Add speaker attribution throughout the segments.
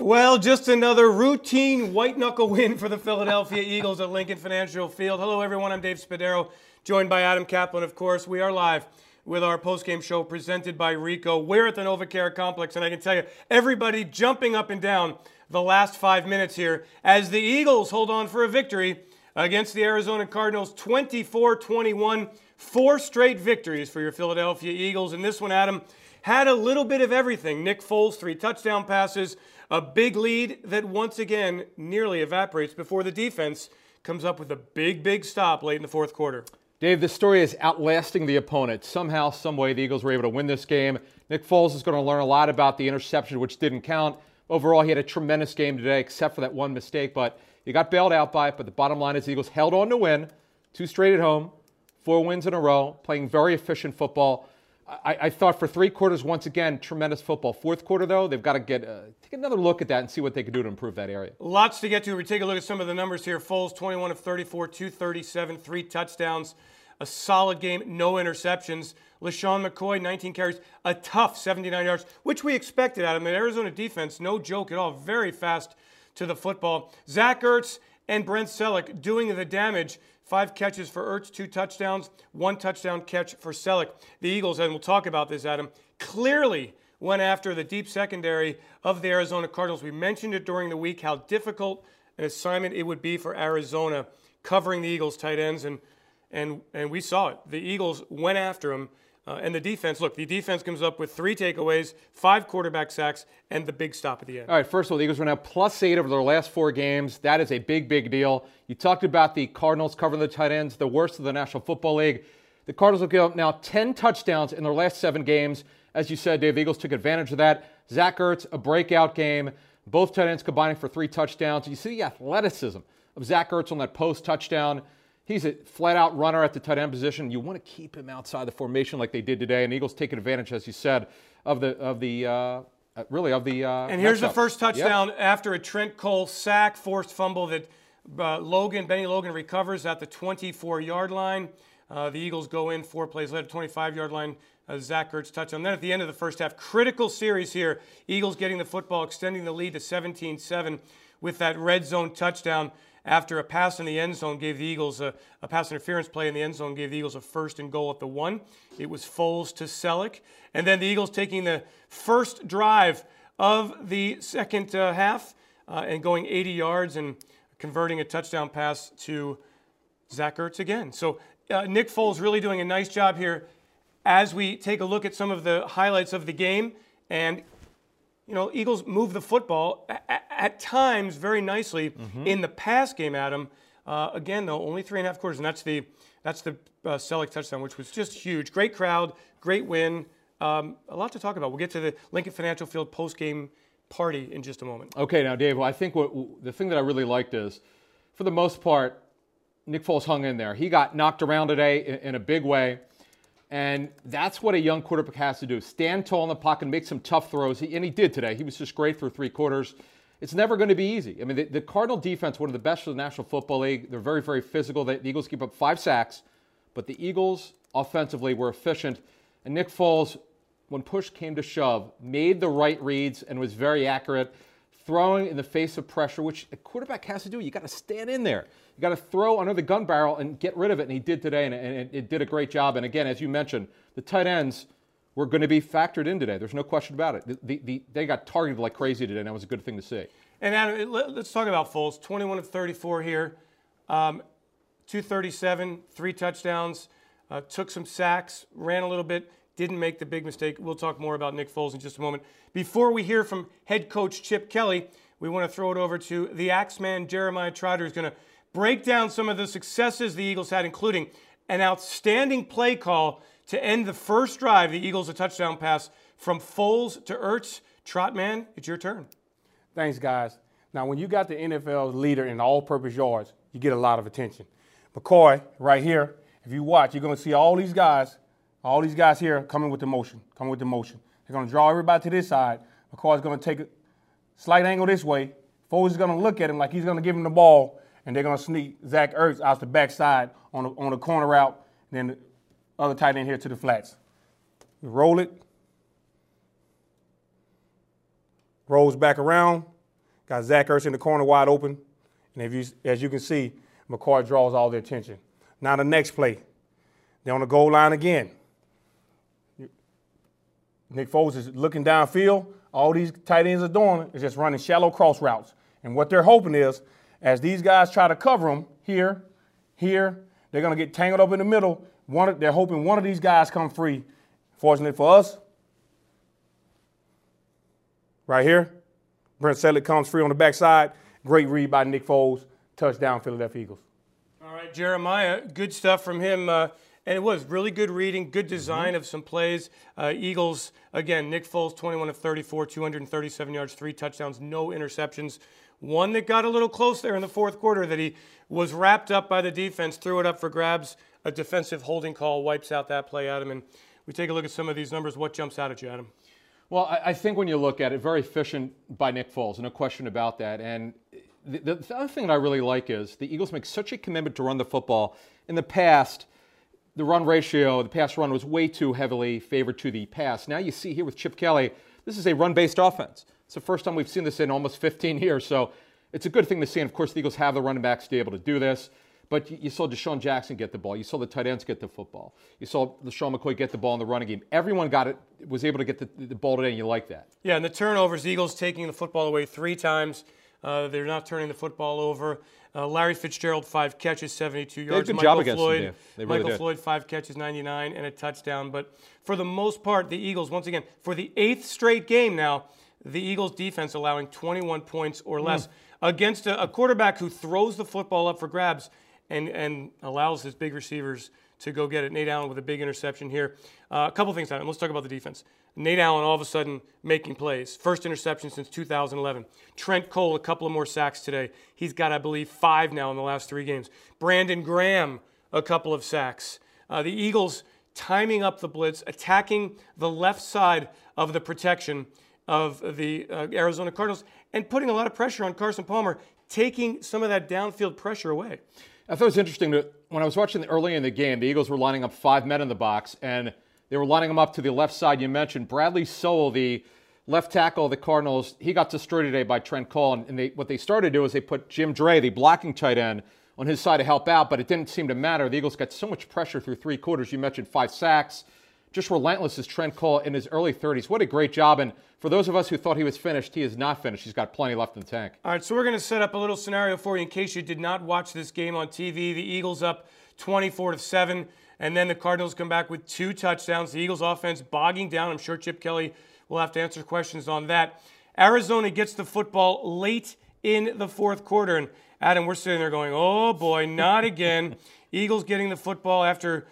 Speaker 1: Well, just another routine white-knuckle win for the Philadelphia Eagles at Lincoln Financial Field. Hello, everyone. I'm Dave Spadaro, joined by Adam Kaplan, of course. We are live with our postgame show presented by Rico. We're at the NovaCare Complex, and I can tell you, everybody jumping up and down the last 5 minutes here as the Eagles hold on for a victory against the Arizona Cardinals, 24-21. 4 straight victories for your Philadelphia Eagles. And this one, Adam, had a little bit of everything. Nick Foles, 3 touchdown passes, a big lead that once again nearly evaporates before the defense comes up with a big stop late in the fourth quarter.
Speaker 2: Dave, this story is outlasting the opponent. Somehow, some way, the Eagles were able to win this game. Nick Foles is going to learn a lot about the interception, which didn't count. Overall, he had a tremendous game today, except for that one mistake. But he got bailed out by it. But the bottom line is the Eagles held on to win. 2 straight at home, 4 wins in a row, playing very efficient football. I thought for 3 quarters, once again, tremendous football. Fourth quarter, though, they've got to take another look at that and see what they can do to improve that area.
Speaker 1: Lots to get to. We take a look at some of the numbers here. Foles, 21 of 34, 237, 3 touchdowns. A solid game, no interceptions. LaShawn McCoy, 19 carries, a tough 79 yards, which we expected out of him. The Arizona defense, no joke at all, very fast to the football. Zach Ertz and Brent Selleck doing the damage. 5 catches for Ertz, 2 touchdowns, 1 touchdown catch for Selleck. The Eagles, and we'll talk about this, Adam, clearly went after the deep secondary of the Arizona Cardinals. We mentioned it during the week, how difficult an assignment it would be for Arizona covering the Eagles' tight ends, and we saw it. The Eagles went after him. And the defense, look, the defense comes up with 3 takeaways, 5 quarterback sacks, and the big stop at the end.
Speaker 2: All right, first of all, the Eagles are now +8 over their last 4 games. That is a big deal. You talked about the Cardinals covering the tight ends, the worst of the National Football League. The Cardinals have given up now 10 touchdowns in their last 7 games. As you said, Dave, the Eagles took advantage of that. Zach Ertz, a breakout game. Both tight ends combining for 3 touchdowns. You see the athleticism of Zach Ertz on that post touchdown. He's a flat-out runner at the tight end position. You want to keep him outside the formation like they did today, and the Eagles taking advantage, as you said, of the.
Speaker 1: And here's the first touchdown after a Trent Cole sack, forced fumble that Benny Logan recovers at the 24-yard line. The Eagles go in 4 plays later, 25-yard line. Zach Ertz touchdown. Then at the end of the first half, critical series here. Eagles getting the football, extending the lead to 17-7 with that red zone touchdown. After a pass in the end zone gave the Eagles a pass interference play in the end zone gave the Eagles a 1st and goal at the 1. It was Foles to Selleck. And then the Eagles taking the first drive of the second half and going 80 yards and converting a touchdown pass to Zach Ertz again. So Nick Foles really doing a nice job here as we take a look at some of the highlights of the game. And Eagles move the football at times very nicely in the pass game, Adam. Again, though, only 3.5 quarters, and that's the Selleck touchdown, which was just huge. Great crowd, great win. A lot to talk about. We'll get to the Lincoln Financial Field post-game party in just a moment.
Speaker 2: Okay, now, Dave, well, I think the thing that I really liked is, for the most part, Nick Foles hung in there. He got knocked around today in a big way. And that's what a young quarterback has to do. Stand tall in the pocket and make some tough throws. And he did today. He was just great through 3 quarters. It's never going to be easy. I mean, the Cardinal defense, one of the best for the National Football League. They're very physical. The Eagles keep up 5 sacks. But the Eagles, offensively, were efficient. And Nick Foles, when push came to shove, made the right reads and was very accurate, throwing in the face of pressure, which a quarterback has to do. You got to stand in there. You got to throw under the gun barrel and get rid of it, and he did today, and it did a great job. And again, as you mentioned, the tight ends were going to be factored in today. There's no question about it. They got targeted like crazy today, and that was a good thing to see.
Speaker 1: And Adam, let's talk about Foles. 21 of 34 here, 237, 3 touchdowns, took some sacks, ran a little bit, didn't make the big mistake. We'll talk more about Nick Foles in just a moment. Before we hear from head coach Chip Kelly, we want to throw it over to the Axeman, Jeremiah Trotter, who's going to break down some of the successes the Eagles had, including an outstanding play call to end the first drive. The Eagles a touchdown pass from Foles to Ertz. Trotman, it's your turn.
Speaker 3: Thanks, guys. Now, when you got the NFL's leader in all-purpose yards, you get a lot of attention. McCoy, right here, if you watch, you're going to see all these guys here coming with the motion. They're going to draw everybody to this side. McCoy's going to take a slight angle this way. Foles is going to look at him like he's going to give him the ball, and they're going to sneak Zach Ertz out the backside on the corner route, and then the other tight end here to the flats. Roll it. Rolls back around. Got Zach Ertz in the corner wide open. And as you can see, McCoy draws all the attention. Now the next play. They're on the goal line again. Nick Foles is looking downfield. All these tight ends are doing is just running shallow cross routes. And what they're hoping is, as these guys try to cover them here, they're going to get tangled up in the middle. They're hoping one of these guys come free. Fortunately for us, right here, Brent Celek comes free on the backside. Great read by Nick Foles. Touchdown, Philadelphia Eagles.
Speaker 1: All right, Jeremiah, good stuff from him. And it was really good reading, good design of some plays. Eagles, again, Nick Foles, 21 of 34, 237 yards, 3 touchdowns, no interceptions. One that got a little close there in the fourth quarter that he was wrapped up by the defense, threw it up for grabs. A defensive holding call wipes out that play, Adam. And we take a look at some of these numbers. What jumps out at you, Adam?
Speaker 2: Well, I think when you look at it, very efficient by Nick Foles, no question about that. And the other thing that I really like is the Eagles make such a commitment to run the football. In the past, the run ratio, the pass run was way too heavily favored to the pass. Now you see here with Chip Kelly, this is a run-based offense. It's the first time we've seen this in almost 15 years, so it's a good thing to see. And, of course, the Eagles have the running backs to be able to do this. But you saw Deshaun Jackson get the ball. You saw the tight ends get the football. You saw LeSean McCoy get the ball in the running game. Everyone was able to get the ball today, and you like that. Yeah,
Speaker 1: and the turnovers, Eagles taking the football away 3 times. They're not turning the football over. Larry Fitzgerald, 5 catches, 72 yards.
Speaker 2: They did a good job against them, Dave. They really
Speaker 1: Michael
Speaker 2: did.
Speaker 1: Floyd, 5 catches, 99, and a touchdown. But for the most part, the Eagles, once again, for the 8th straight game now, the Eagles defense allowing 21 points or less against a quarterback who throws the football up for grabs and allows his big receivers to go get it. Nate Allen with a big interception here. A couple things, Adam. Let's talk about the defense. Nate Allen all of a sudden making plays. First interception since 2011. Trent Cole, a couple of more sacks today. He's got, I believe, 5 now in the last 3 games. Brandon Graham, a couple of sacks. The Eagles timing up the blitz, attacking the left side of the protection of the Arizona Cardinals, and putting a lot of pressure on Carson Palmer, taking some of that downfield pressure away.
Speaker 2: I thought it was interesting that when I was watching early in the game, the Eagles were lining up 5 men in the box, and they were lining them up to the left side. You mentioned Bradley Sowell, the left tackle of the Cardinals. He got destroyed today by Trent Cole, and what they started to do is they put Jim Dre, the blocking tight end, on his side to help out, but it didn't seem to matter. The Eagles got so much pressure through 3 quarters. You mentioned 5 sacks. Just relentless as Trent Cole in his early 30s. What a great job. And for those of us who thought he was finished, he is not finished. He's got plenty left in the tank.
Speaker 1: All right, so we're going to set up a little scenario for you in case you did not watch this game on TV. The Eagles up 24-7, and then the Cardinals come back with 2 touchdowns. The Eagles offense bogging down. I'm sure Chip Kelly will have to answer questions on that. Arizona gets the football late in the fourth quarter. And Adam, we're sitting there going, oh boy, not again. Eagles getting the football after,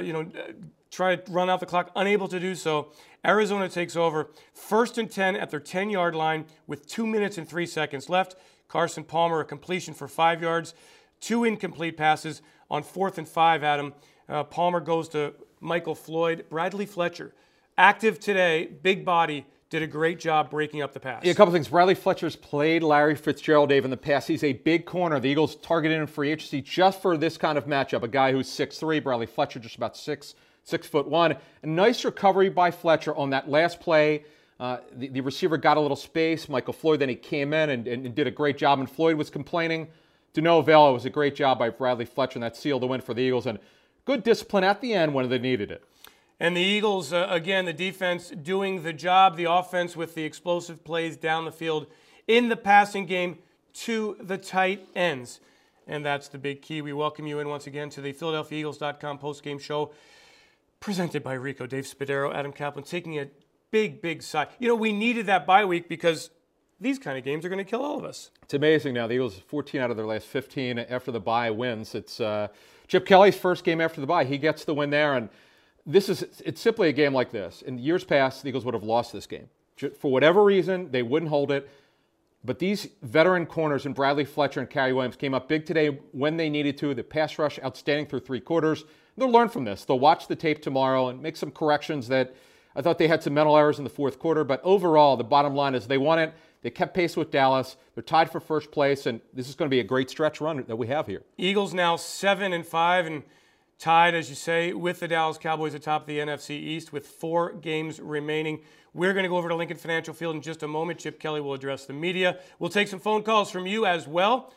Speaker 1: try to run out the clock, unable to do so. Arizona takes over. 1st and 10 at their 10-yard line with 2 minutes and 3 seconds left. Carson Palmer, a completion for 5 yards. 2 incomplete passes on 4th and 5, Adam. Palmer goes to Michael Floyd. Bradley Fletcher, active today, big body, did a great job breaking up the pass.
Speaker 2: Yeah, a couple things. Bradley Fletcher's played Larry Fitzgerald, Dave, in the past. He's a big corner. The Eagles targeted him in free agency just for this kind of matchup. A guy who's 6'3", Bradley Fletcher just about 6'1". A nice recovery by Fletcher on that last play. The receiver got a little space. Michael Floyd, then he came in and did a great job. And Floyd was complaining. To no avail. It was a great job by Bradley Fletcher, and that sealed the win for the Eagles. And good discipline at the end when they needed it.
Speaker 1: And the Eagles, again, the defense doing the job. The offense with the explosive plays down the field in the passing game to the tight ends. And that's the big key. We welcome you in once again to the PhiladelphiaEagles.com postgame show presented by Rico. Dave Spadaro, Adam Kaplan, taking a big side. We needed that bye week because these kind of games are going to kill all of us.
Speaker 2: It's amazing now. The Eagles, 14 out of their last 15 after the bye wins. It's Chip Kelly's first game after the bye. He gets the win there, and it's simply a game like this. In years past, the Eagles would have lost this game. For whatever reason, they wouldn't hold it. But these veteran corners in Bradley Fletcher and Cary Williams came up big today when they needed to. The pass rush outstanding through 3 quarters. They'll learn from this. They'll watch the tape tomorrow and make some corrections that I thought they had some mental errors in the fourth quarter. But overall, the bottom line is they won it. They kept pace with Dallas. They're tied for first place, and this is going to be a great stretch run that we have here.
Speaker 1: Eagles now 7-5, and tied, as you say, with the Dallas Cowboys atop the NFC East with 4 games remaining. We're going to go over to Lincoln Financial Field in just a moment. Chip Kelly will address the media. We'll take some phone calls from you as well.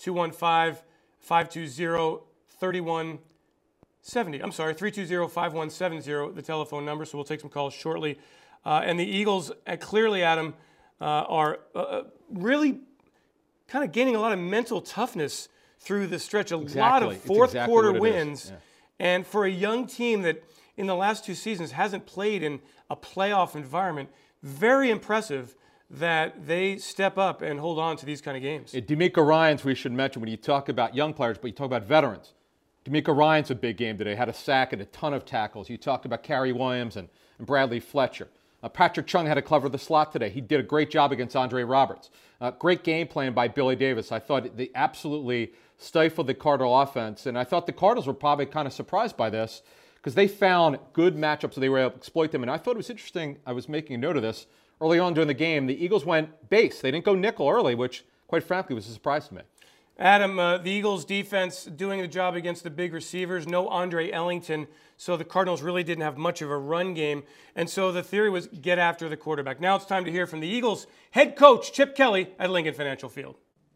Speaker 1: 215-520-3170. I'm sorry, 320-5170, the telephone number. So we'll take some calls shortly. And the Eagles, clearly, Adam, are really kind of gaining a lot of mental toughness through the stretch. A lot of fourth quarter wins. Yeah. And for a young team that in the last 2 seasons hasn't played in a playoff environment, very impressive that they step up and hold on to these kind of games.
Speaker 2: DeMeco Ryans, we should mention when you talk about young players, but you talk about veterans. DeMeco Ryans a big game today, had a sack and a ton of tackles. You talked about Kerry Williams and Bradley Fletcher. Patrick Chung had to cover the slot today. He did a great job against Andre Roberts. Great game plan by Billy Davis. I thought they absolutely stifled the Cardinal offense, and I thought the Cardinals were probably kind of surprised by this because they found good matchups so they were able to exploit them. And I thought it was interesting. I was making a note of this. Early on during the game, the Eagles went base. They didn't go nickel early, which, quite frankly, was a surprise to me.
Speaker 1: Adam, the Eagles' defense doing the job against the big receivers. No Andre Ellington, so the Cardinals really didn't have much of a run game. And so the theory was get after the quarterback. Now it's time to hear from the Eagles' head coach, Chip Kelly, at Lincoln Financial Field.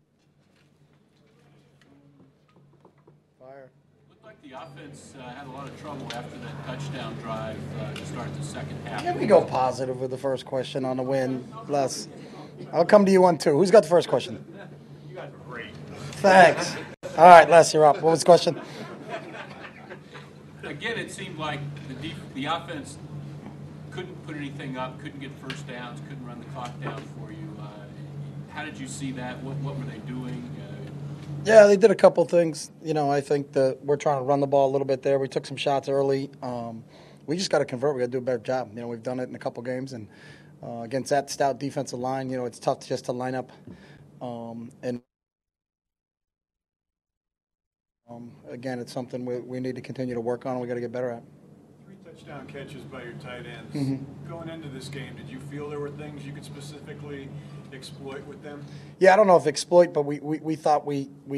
Speaker 4: Looked like the offense had a lot of trouble after that touchdown drive to start the second half.
Speaker 5: Can we go positive with the first question on the win, Les? I'll come to you on 2. Who's got the first question?
Speaker 4: You guys were great.
Speaker 5: Thanks. All right, Les, you're up. What was the question?
Speaker 4: Again, it seemed like the offense couldn't put anything up, couldn't get first downs, couldn't run the clock down for you. How did you see that? What were they doing?
Speaker 5: Yeah, they did a couple things. I think that we're trying to run the ball a little bit there. We took some shots early. We just got to convert. We got to do a better job. We've done it in a couple games, and against that stout defensive line, it's tough just to line up. Again, it's something we need to continue to work on. We got to get better at.
Speaker 6: 3 touchdown catches by your tight ends. Mm-hmm. Going into this game, did you feel there were things you could specifically exploit with them?
Speaker 5: Yeah, I don't know if exploit, but we thought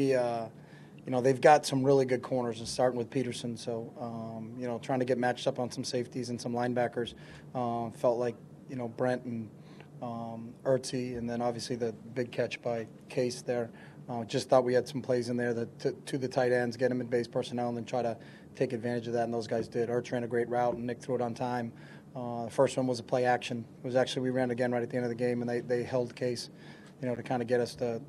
Speaker 5: they've got some really good corners, and starting with Peterson. So, trying to get matched up on some safeties and some linebackers. Felt like, Brent and Ertzi, and then obviously the big catch by Case there. Just thought we had some plays in there that to the tight ends, get them in base personnel, and then try to take advantage of that, and those guys did. Ertz ran a great route, and Nick threw it on time. The first one was a play action. It was actually, we ran again right at the end of the game, and they held Case, to kind of get us to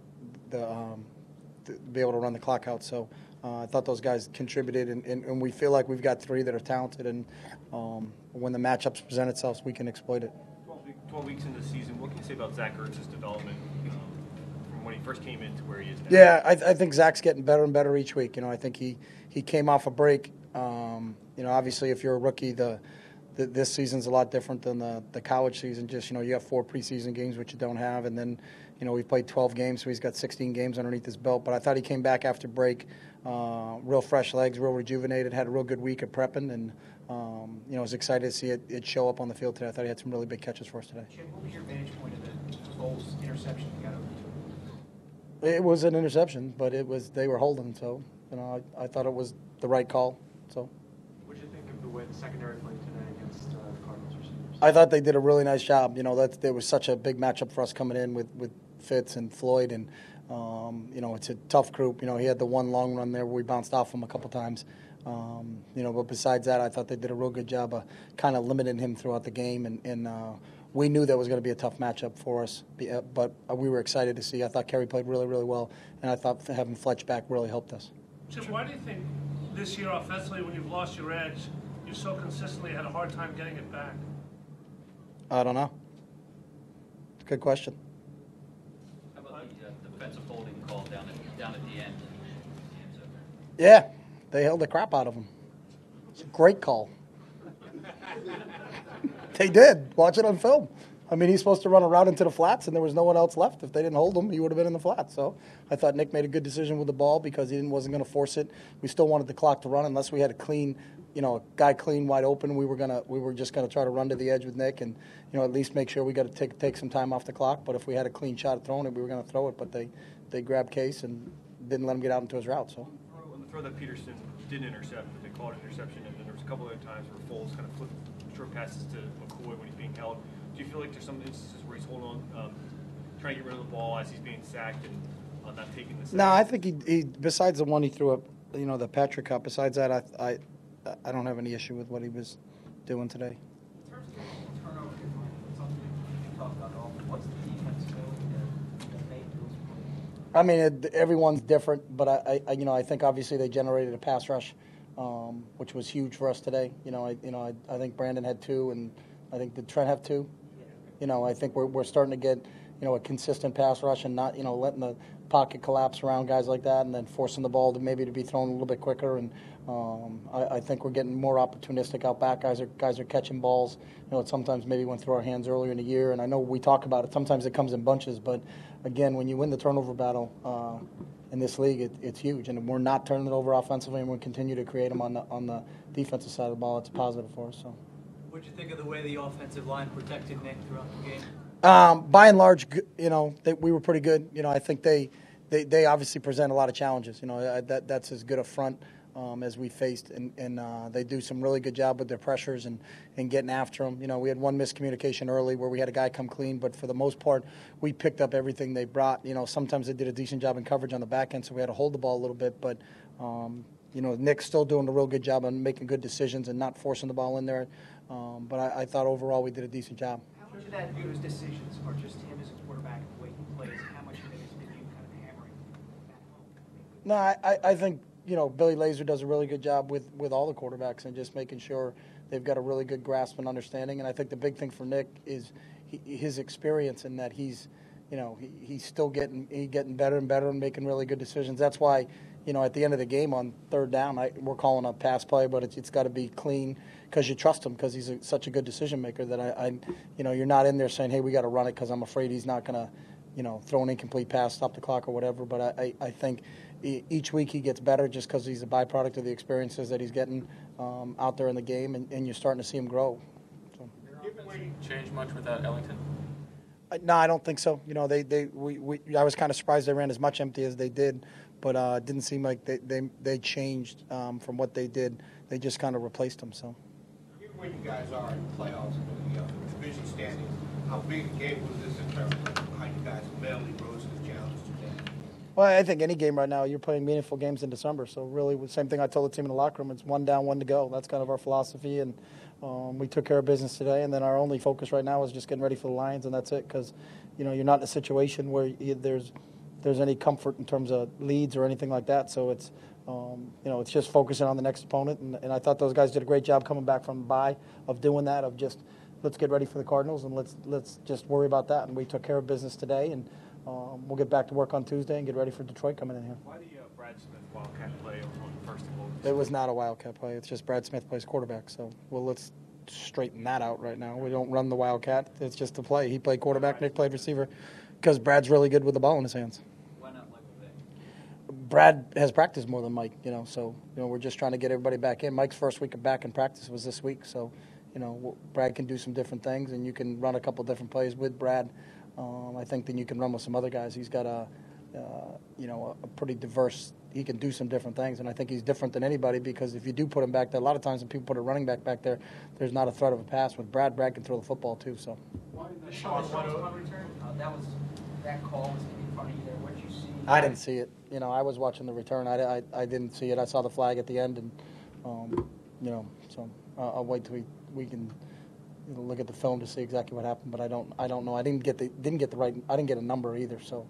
Speaker 5: be able to run the clock out. So I thought those guys contributed, and we feel like we've got 3 that are talented, and when the matchups present itself, we can exploit it.
Speaker 7: 12 weeks into the season, what can you say about Zach Ertz's development from when he first came in to where he is now?
Speaker 5: Yeah, I think Zach's getting better and better each week. I think he came off a break. Obviously, if you're a rookie, this season's a lot different than the college season. Just, you have 4 preseason games, which you don't have, and then, we've played 12 games, so he's got 16 games underneath his belt. But I thought he came back after break, real fresh legs, real rejuvenated, had a real good week of prepping, and I was excited to see it show up on the field today. I thought he had some really big catches for us today.
Speaker 8: Chip, what was your vantage point of the Foles interception you got over to?
Speaker 5: It was an interception, but they were holding, so I thought it was the right call. So.
Speaker 7: What did you think of the way the secondary played today against the Cardinals receivers?
Speaker 5: I thought they did a really nice job. There was such a big matchup for us coming in with Fitz and Floyd, and it's a tough group. He had the one long run there where we bounced off him a couple times. But besides that, I thought they did a real good job of kind of limiting him throughout the game, and we knew that was going to be a tough matchup for us, but we were excited to see. I thought Kerry played really, really well, and I thought having Fletch back really helped us.
Speaker 9: Chip, why do you think this year offensively, when you've lost your edge, you so consistently had a hard time getting it back?
Speaker 5: I don't know. Good question.
Speaker 10: How about the defensive holding call down at the end?
Speaker 5: Yeah, they held the crap out of him. It's a great call. They did. Watch it on film. I mean, he's supposed to run a route into the flats, and there was no one else left. If they didn't hold him, he would have been in the flats. So I thought Nick made a good decision with the ball because he wasn't going to force it. We still wanted the clock to run unless we had a clean, a guy clean, wide open. We were just gonna try to run to the edge with Nick and at least make sure we got to take some time off the clock. But if we had a clean shot at throwing it, we were going to throw it. But they grabbed Case and didn't let him get out into his route. So
Speaker 7: On the throw that Peterson did intercept, but they called an interception, and then there was a couple other times where Foles kind of flipped short passes to McCoy when he's being held. Do you feel like there's some instances where he's holding on, trying to get rid of the ball as he's being sacked and not taking the sack?
Speaker 5: No, I think he besides the one he threw up, the Patrick Cup. Besides that, I don't have any issue with what he was doing today.
Speaker 8: In terms of turnover, something you talked about all. What's the defense doing that made those plays?
Speaker 5: I mean, everyone's different, but I think obviously they generated a pass rush, which was huge for us today. I think Brandon had 2, and I think did Trent have 2? I think we're starting to get a consistent pass rush and not letting the pocket collapse around guys like that, and then forcing the ball to be thrown a little bit quicker. And I think we're getting more opportunistic out back. Guys are catching balls. Sometimes maybe went through our hands earlier in the year, and I know we talk about it. Sometimes it comes in bunches, but again, when you win the turnover battle in this league, it's huge. And we're not turning it over offensively, and we continue to create them on the defensive side of the ball. It's a positive for us. So.
Speaker 11: What did you think of the way the offensive line protected Nick throughout the game?
Speaker 5: By and large, we were pretty good. I think they obviously present a lot of challenges. That's as good a front as we faced, and they do some really good job with their pressures and getting after them. We had one miscommunication early where we had a guy come clean, but for the most part, we picked up everything they brought. Sometimes they did a decent job in coverage on the back end, so we had to hold the ball a little bit, but Nick's still doing a real good job on making good decisions and not forcing the ball in there. But I thought overall we did a decent job.
Speaker 8: How much of that those decisions are just him as a quarterback and the way he plays? How much of it has been you kind of hammering that home?
Speaker 5: No, I think Billy Lazor does a really good job with all the quarterbacks and just making sure they've got a really good grasp and understanding. And I think the big thing for Nick is his experience in that he's still getting better and better and making really good decisions. That's why at the end of the game on third down, we're calling a pass play, but it's got to be clean because you trust him because he's such a good decision maker that you're not in there saying, hey, we got to run it because I'm afraid he's not going to throw an incomplete pass, stop the clock or whatever. But I think each week he gets better just because he's a byproduct of the experiences that he's getting out there in the game, and you're starting to see him grow. So.
Speaker 10: Change much without Ellington?
Speaker 5: No, I don't think so. I was kind of surprised they ran as much empty as they did, but it didn't seem like they changed from what they did. They just kind of replaced them. So.
Speaker 12: Given where you guys are in the playoffs and the division standings, how big a game was this in terms of how you guys mentally rose to the challenge today?
Speaker 5: Well, I think any game right now, you're playing meaningful games in December. So really, the same thing I told the team in the locker room, it's 1 down, 1 to go. That's kind of our philosophy, and we took care of business today. And then our only focus right now is just getting ready for the Lions, and that's it. Because you're not in a situation where there's any comfort in terms of leads or anything like that. So it's it's just focusing on the next opponent. And I thought those guys did a great job coming back from bye of doing that, of just let's get ready for the Cardinals and let's just worry about that. And we took care of business today, and we'll get back to work on Tuesday and get ready for Detroit coming in here.
Speaker 7: Why the Brad Smith Wildcat play on first and goal?
Speaker 5: It was not a Wildcat play. It's just Brad Smith plays quarterback. So, let's straighten that out right now. We don't run the Wildcat. It's just a play. He played quarterback, Nick played receiver, because Brad's really good with the ball in his hands.
Speaker 10: Why not Michael Vick?
Speaker 5: Brad has practiced more than Mike, so, we're just trying to get everybody back in. Mike's first week back in practice was this week. So, Brad can do some different things, and you can run a couple different plays with Brad. I think then you can run with some other guys. He's got a pretty diverse. He can do some different things, and I think he's different than anybody because if you do put him back there, a lot of times when people put a running back there, there's not a threat of a pass. With Brad can throw the football too. So.
Speaker 8: The Sean return, that call was in front of you there. What did you see?
Speaker 5: I didn't see it. I was watching the return. I didn't see it. I saw the flag at the end, and so I'll wait till we can. Look at the film to see exactly what happened, but I don't know. I didn't get the right. I didn't get a number either. So,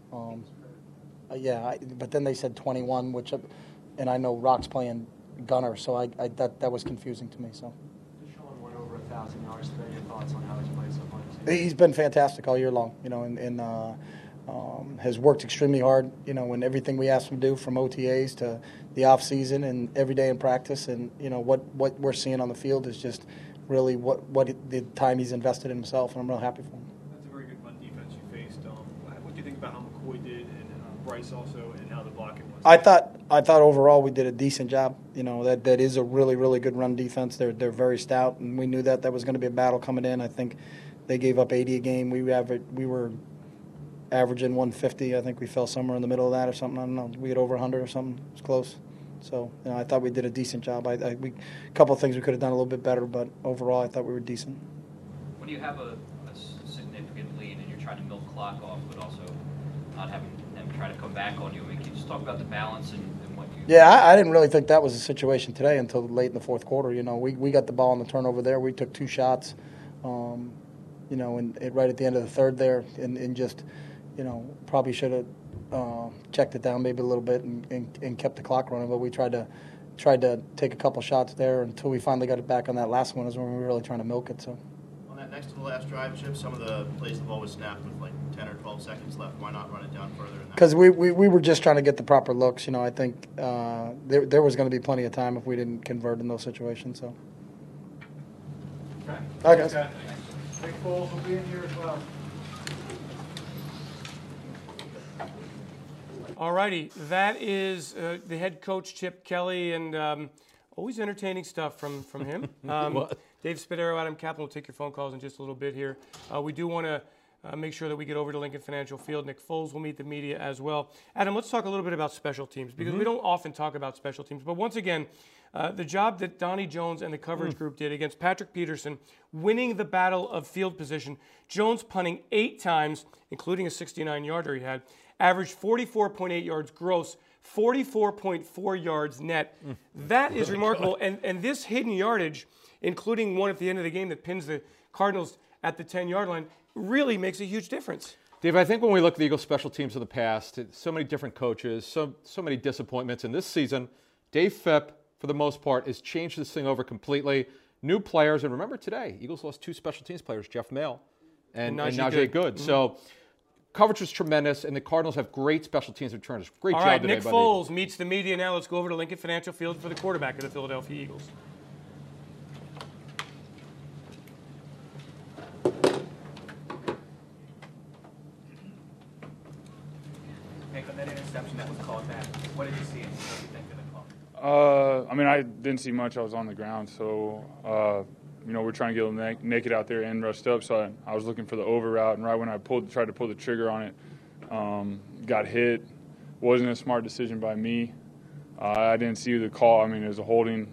Speaker 5: but then they said 21, and I know Rock's playing gunner, so that was confusing to me. So.
Speaker 8: Deshaun went over 1,000 yards today. Your thoughts on how he's played so far?
Speaker 5: He's been fantastic all year long. And has worked extremely hard. In everything we asked him to do, from OTAs to the off season and every day in practice, and what we're seeing on the field is just. Really, what the time he's invested in himself, and I'm real happy for him.
Speaker 7: That's a very good run defense you faced. What do you think about how McCoy did and Bryce also, and how the blocking was?
Speaker 5: I thought overall we did a decent job. That is a really, really good run defense. They're very stout, and we knew that was going to be a battle coming in. I think they gave up 80 a game. We were averaging 150. I think we fell somewhere in the middle of that or something. I don't know. We had over 100 or something. It was close. So I thought we did a decent job. A couple of things we could have done a little bit better, but overall I thought we were decent.
Speaker 10: When you have a significant lead and you're trying to milk clock off, but also not having them try to come back on you, can you just talk about the balance and what you...
Speaker 5: Yeah, I didn't really think that was the situation today until late in the fourth quarter. We got the ball on the turnover there. We took 2 shots, and right at the end of the third there, and just, probably should have checked it down maybe a little bit and kept the clock running. But we tried to take a couple shots there until we finally got it back on that last one is when we were really trying to milk it. So.
Speaker 13: On that next to the last drive, Chip, some of the plays the ball was snapped with like 10 or 12 seconds left. Why not run it down further?
Speaker 5: Because we were just trying to get the proper looks. I think there was going to be plenty of time if we didn't convert in those situations. So.
Speaker 6: Okay.
Speaker 5: All right, guys.
Speaker 6: Nick Foles will be in here as well.
Speaker 1: All righty, that is the head coach, Chip Kelly, and always entertaining stuff from him. Dave Spadaro, Adam Kaplan will take your phone calls in just a little bit here. We do want to make sure that we get over to Lincoln Financial Field. Nick Foles will meet the media as well. Adam, let's talk a little bit about special teams because we don't often talk about special teams. But once again, the job that Donnie Jones and the coverage group did against Patrick Peterson, winning the battle of field position, Jones punting 8 times, including a 69-yarder he had, averaged 44.8 yards gross, 44.4 yards net. That is remarkable. And this hidden yardage, including one at the end of the game that pins the Cardinals at the 10-yard line, really makes a huge difference.
Speaker 2: Dave, I think when we look at the Eagles special teams in the past, so many different coaches, so many disappointments. And this season, Dave Phipp, for the most part, has changed this thing over completely. New players, and remember today, Eagles lost 2 special teams players, Jeff Mail and Najee Good. So coverage was tremendous, and the Cardinals have great special teams returners. Great job today.
Speaker 1: Nick Foles meets the media now. Let's go over to Lincoln Financial Field for the quarterback of the Philadelphia Eagles.
Speaker 8: Nick, on that interception that was called back, what did you see and what did you think of the call?
Speaker 14: I didn't see much. I was on the ground, so we're trying to get them naked out there and rushed up. So I was looking for the over route, and right when I tried to pull the trigger on it, got hit. Wasn't a smart decision by me. I didn't see the call. It was a holding.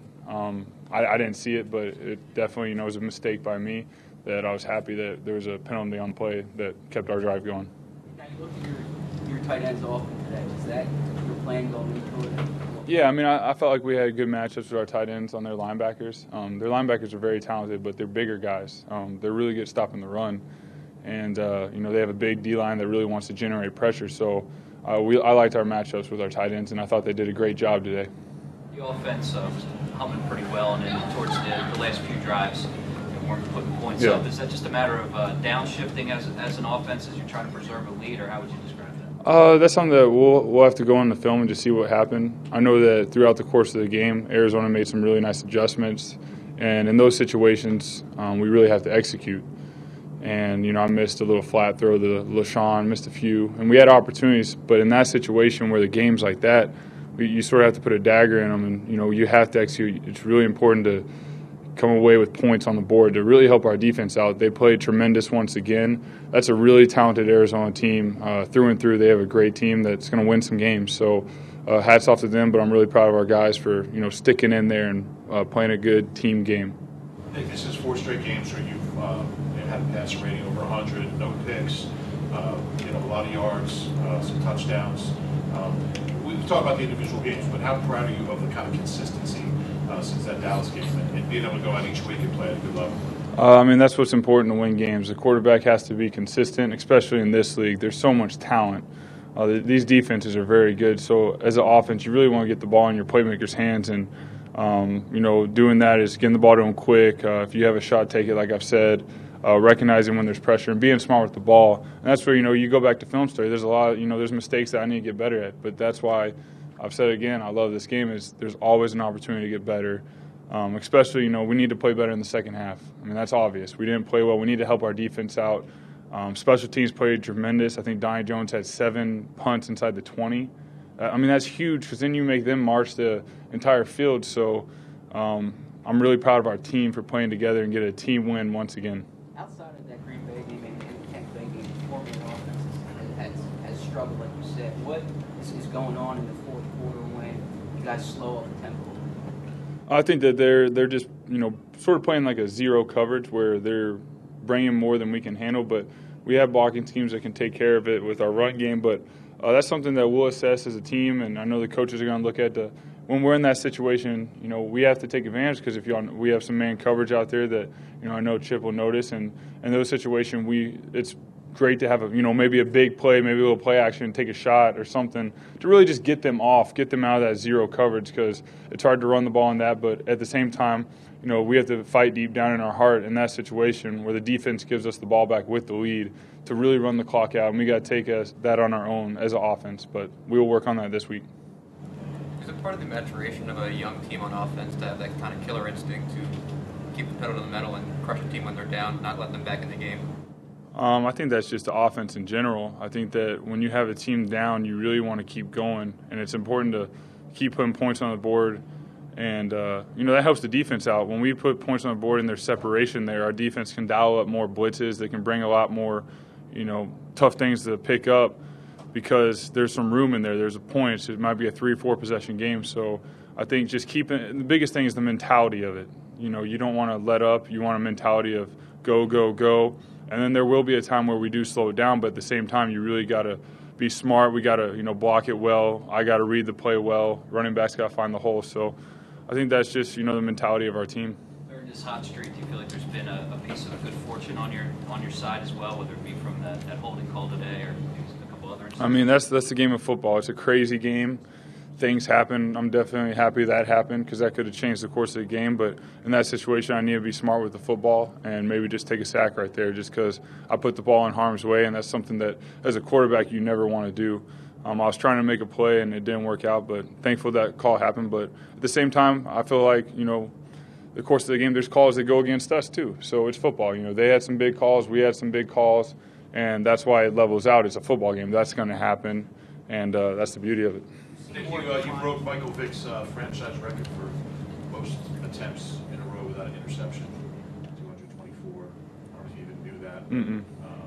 Speaker 14: I didn't see it, but it definitely was a mistake by me. That I was happy that there was a penalty on the play that kept our drive going.
Speaker 11: Now you look at your tight ends often today. Is that your plan going into it?
Speaker 14: Yeah, I felt like we had good matchups with our tight ends on their linebackers. Their linebackers are very talented, but they're bigger guys. They're really good at stopping the run. And, they have a big D-line that really wants to generate pressure. So I liked our matchups with our tight ends, and I thought they did a great job today.
Speaker 10: The offense was humming pretty well, and then towards the last few drives, they weren't putting points up. Is that just a matter of downshifting as an offense as you're trying to preserve a lead, or how would you describe that?
Speaker 14: That's something that we'll have to go on the film and just see what happened. I know that throughout the course of the game, Arizona made some really nice adjustments, and in those situations, we really have to execute. And, I missed a little flat throw to LaShawn, missed a few, and we had opportunities. But in that situation where the game's like that, you sort of have to put a dagger in them, and, you have to execute. It's really important to come away with points on the board to really help our defense out. They played tremendous once again. That's a really talented Arizona team through and through. They have a great team that's going to win some games. So hats off to them, but I'm really proud of our guys for sticking in there and playing a good team game.
Speaker 15: Nick, this is 4 straight games where you've had a passer rating over 100, no picks, a lot of yards, some touchdowns. We talk about the individual games, but how proud are you of the kind of consistency since that Dallas game and being able to go out each week and play at a good level?
Speaker 14: That's what's important to win games. The quarterback has to be consistent, especially in this league. There's so much talent. These defenses are very good. So as an offense, you really want to get the ball in your playmakers' hands. And, doing that is getting the ball to them quick. If you have a shot, take it, like I've said. Recognizing when there's pressure and being smart with the ball. And that's where, you go back to film study. There's a lot of, there's mistakes that I need to get better at. But that's why I've said it again, I love this game, is there's always an opportunity to get better. Especially, we need to play better in the second half. That's obvious. We didn't play well. We need to help our defense out. Special teams played tremendous. I think Donnie Jones had 7 punts inside the 20. That's huge because then you make them march the entire field. So I'm really proud of our team for playing together and get a team win once again.
Speaker 11: Outside of that Green Bay game and Tampa Bay game, the Foreman offense has struggled, like you said. What is going on in the fourth quarter when you guys slow off the tempo?
Speaker 14: I think that they're just, sort of playing like a zero coverage where they're bringing more than we can handle, but we have blocking teams that can take care of it with our run game, but that's something that we'll assess as a team, and I know the coaches are going to look at when we're in that situation, we have to take advantage because we have some man coverage out there that, I know Chip will notice, and in those situations, it's great to have maybe a big play, maybe a little play action, take a shot or something to really just get them off, get them out of that zero coverage because it's hard to run the ball in that, but at the same time, we have to fight deep down in our heart in that situation where the defense gives us the ball back with the lead to really run the clock out, and we got to take that on our own as an offense, but we will work on that this week.
Speaker 16: Is it part of the maturation of a young team on offense to have that kind of killer instinct to keep the pedal to the metal and crush a team when they're down, not let them back in the game?
Speaker 14: I think that's just the offense in general. I think that when you have a team down, you really want to keep going, and it's important to keep putting points on the board. And, that helps the defense out. When we put points on the board and there's separation there, our defense can dial up more blitzes. They can bring a lot more, tough things to pick up because there's some room in there. There's a point. It might be a 3-4 possession game. So I think just the biggest thing is the mentality of it. You don't want to let up. You want a mentality of go, go, go. And then there will be a time where we do slow it down, but at the same time, you really got to be smart. We got to, block it well. I got to read the play well. Running backs got to find the hole. So I think that's just, the mentality of our team.
Speaker 10: During this hot streak, do you feel like there's been a piece of good fortune on your side as well, whether it be from that holding call today or a couple other instances?
Speaker 14: I mean, that's the game of football. It's a crazy game. Things happen. I'm definitely happy that happened because that could have changed the course of the game. But in that situation, I need to be smart with the football and maybe just take a sack right there just because I put the ball in harm's way, and that's something that as a quarterback you never want to do. I was trying to make a play, and it didn't work out, but thankful that call happened. But at the same time, I feel like, the course of the game, there's calls that go against us too. So it's football. They had some big calls, we had some big calls, and that's why it levels out. It's a football game. That's going to happen, and that's the beauty of it.
Speaker 15: You broke Michael Vick's franchise record for most attempts in a row without an interception, 224. I don't know if you even knew that.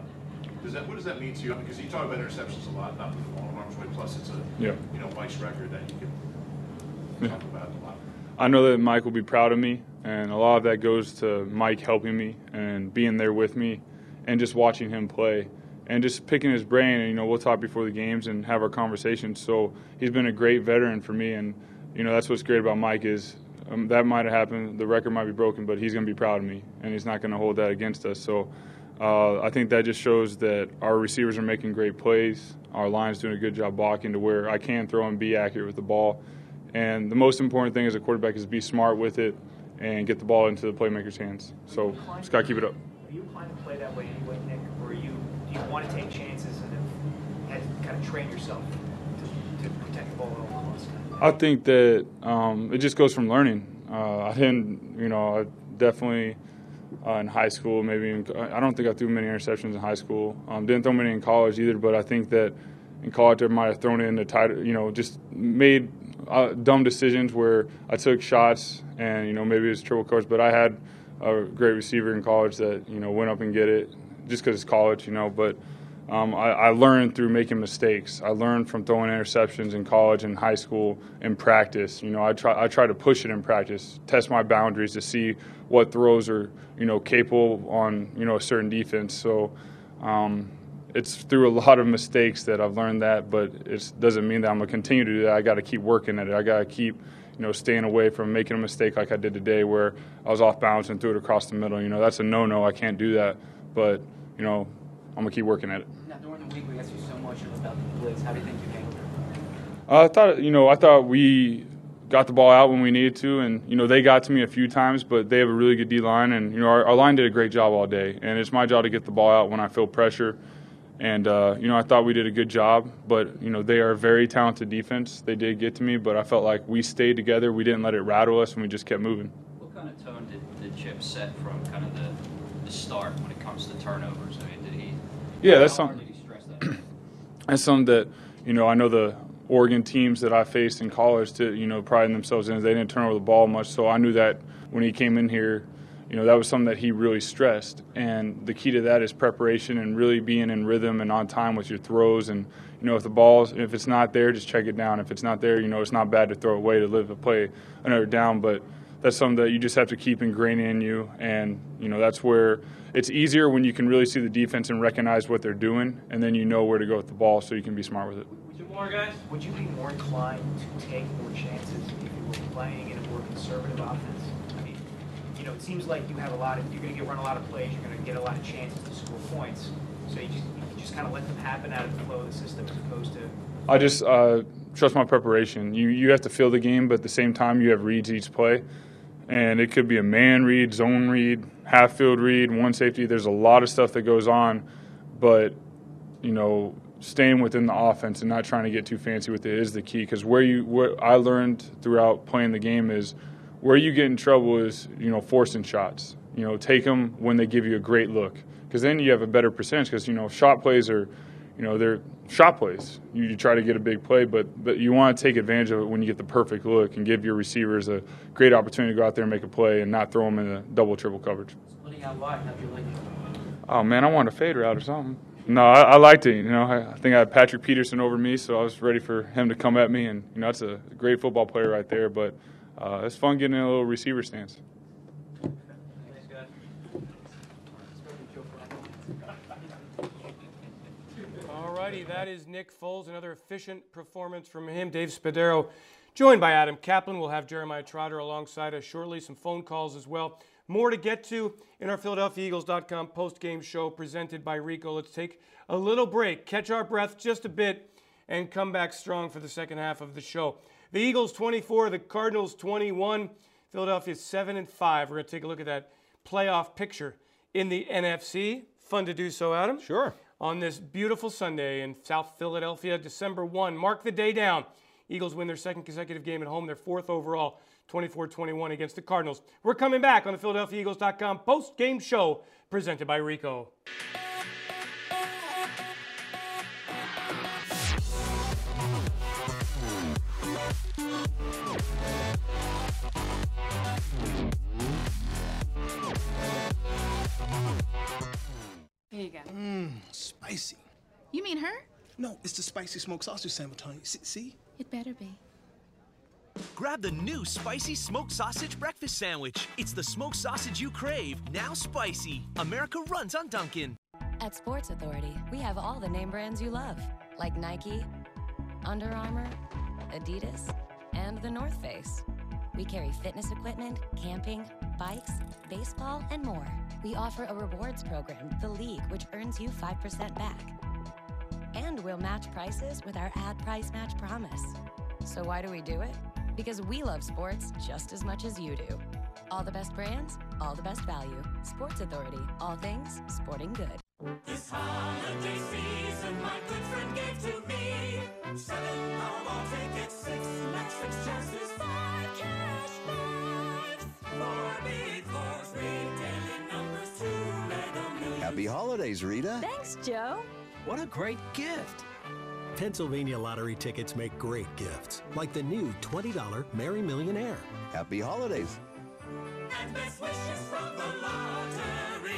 Speaker 15: What does that mean to you? Because you talk about interceptions a lot, not with the ball in harm's way. Plus, it's Mike's record that you can talk about a lot.
Speaker 14: I know that Mike will be proud of me, and a lot of that goes to Mike helping me and being there with me, and just watching him play. And just picking his brain, and we'll talk before the games and have our conversations. So he's been a great veteran for me, and that's what's great about Mike is that might have happened, the record might be broken, but he's going to be proud of me, and he's not going to hold that against us. So I think that just shows that our receivers are making great plays, our line's doing a good job blocking to where I can throw and be accurate with the ball. And the most important thing as a quarterback is be smart with it and get the ball into the playmaker's hands. So just got to keep it up.
Speaker 8: Are you inclined to play that way anyway, Nick, or do you want to take chances and kind of train yourself to protect the ball at all costs?
Speaker 14: I think that it just goes from learning. I didn't, I definitely in high school, I don't think I threw many interceptions in high school. Didn't throw many in college either, but I think that in college I might have thrown in the tight, just made dumb decisions where I took shots and, maybe it was triple coverage, but I had a great receiver in college that, went up and get it just because it's college, but I learned through making mistakes. I learned from throwing interceptions in college and high school in practice. I try to push it in practice, test my boundaries to see what throws are, capable on, a certain defense. So it's through a lot of mistakes that I've learned that, but it doesn't mean that I'm going to continue to do that. I got to keep working at it. I got to keep, staying away from making a mistake like I did today where I was off balance and threw it across the middle. That's a no-no. I can't do that. But, I'm going to keep working at it.
Speaker 11: Now, during the week, we asked you so much about the blitz. How do you think you handled it?
Speaker 14: I thought we got the ball out when we needed to, and, they got to me a few times, but they have a really good D-line, and, our line did a great job all day, and it's my job to get the ball out when I feel pressure. And, I thought we did a good job, but, they are a very talented defense. They did get to me, but I felt like we stayed together. We didn't let it rattle us, and we just kept moving.
Speaker 10: What kind of tone did Chip set from kind of the start when it comes to turnovers? I mean, did he?
Speaker 14: Yeah, that's something.
Speaker 10: Did he stress that?
Speaker 14: That's something that, I know the Oregon teams that I faced in college to, priding themselves in. They didn't turn over the ball much, so I knew that when he came in here, that was something that he really stressed. And the key to that is preparation and really being in rhythm and on time with your throws. And, if it's not there, just check it down. If it's not there, it's not bad to throw away to live a play another down. But that's something that you just have to keep ingrained in you. And, that's where it's easier when you can really see the defense and recognize what they're doing, and then you know where to go with the ball so you can be smart with it.
Speaker 8: Would you be more inclined to take more chances if you were playing in a more conservative offense? I mean, it seems like you're going to run a lot of plays, you're going to get a lot of chances to score points. So you just kind of let them happen out of the flow of the system as opposed to.
Speaker 14: I just trust my preparation. You have to feel the game, but at the same time you have reads each play. And it could be a man read, zone read, half field read, one safety. There's a lot of stuff that goes on, but, staying within the offense and not trying to get too fancy with it is the key. Because what I learned throughout playing the game is where you get in trouble is, forcing shots. Take them when they give you a great look. Because then you have a better percentage. Because, shot plays are, they're shot plays. You try to get a big play, but you want to take advantage of it when you get the perfect look and give your receivers a great opportunity to go out there and make a play and not throw them in a double, triple coverage.
Speaker 8: Splitting out wide, how'd you like it?
Speaker 14: Oh, man, I wanted a fade route or something. No, I liked it. I think I had Patrick Peterson over me, so I was ready for him to come at me. And, that's a great football player right there. But it's fun getting in a little receiver stance.
Speaker 1: Alrighty, that is Nick Foles. Another efficient performance from him. Dave Spadaro, joined by Adam Kaplan. We'll have Jeremiah Trotter alongside us shortly. Some phone calls as well. More to get to in our PhiladelphiaEagles.com post-game show presented by Rico. Let's take a little break, catch our breath just a bit, and come back strong for the second half of the show. The Eagles 24, the Cardinals 21. Philadelphia 7-5. We're going to take a look at that playoff picture in the NFC. Fun to do so, Adam.
Speaker 2: Sure.
Speaker 1: On this beautiful Sunday in South Philadelphia, December 1. Mark the day down. Eagles win their second consecutive game at home, their fourth overall, 24-21 against the Cardinals. We're coming back on the PhiladelphiaEagles.com post-game show presented by Rico.
Speaker 17: Here you go.
Speaker 18: Spicy.
Speaker 17: You mean her?
Speaker 18: No, it's the spicy smoked sausage sandwich, honey. See?
Speaker 17: It better be.
Speaker 19: Grab the new spicy smoked sausage breakfast sandwich. It's the smoked sausage you crave, now spicy. America runs on Dunkin'.
Speaker 20: At Sports Authority, we have all the name brands you love, like Nike, Under Armour, Adidas, and The North Face. We carry fitness equipment, camping, bikes, baseball, and more. We offer a rewards program, The League, which earns you 5% back. And we'll match prices with our Ad Price Match Promise. So why do we do it? Because we love sports just as much as you do. All the best brands, all the best value. Sports Authority, all things sporting good.
Speaker 21: This holiday season, my good friend gave to me 7 Powerball tickets, 6 Netflix chances, 5 cash prizes, 4 big fours, 3 daily numbers, 2 Mega Millions.
Speaker 22: Happy holidays, Rita.
Speaker 20: Thanks, Joe.
Speaker 22: What a great gift.
Speaker 23: Pennsylvania Lottery tickets make great gifts, like the new $20 Merry Millionaire.
Speaker 22: Happy holidays.
Speaker 21: And best wishes from the lottery.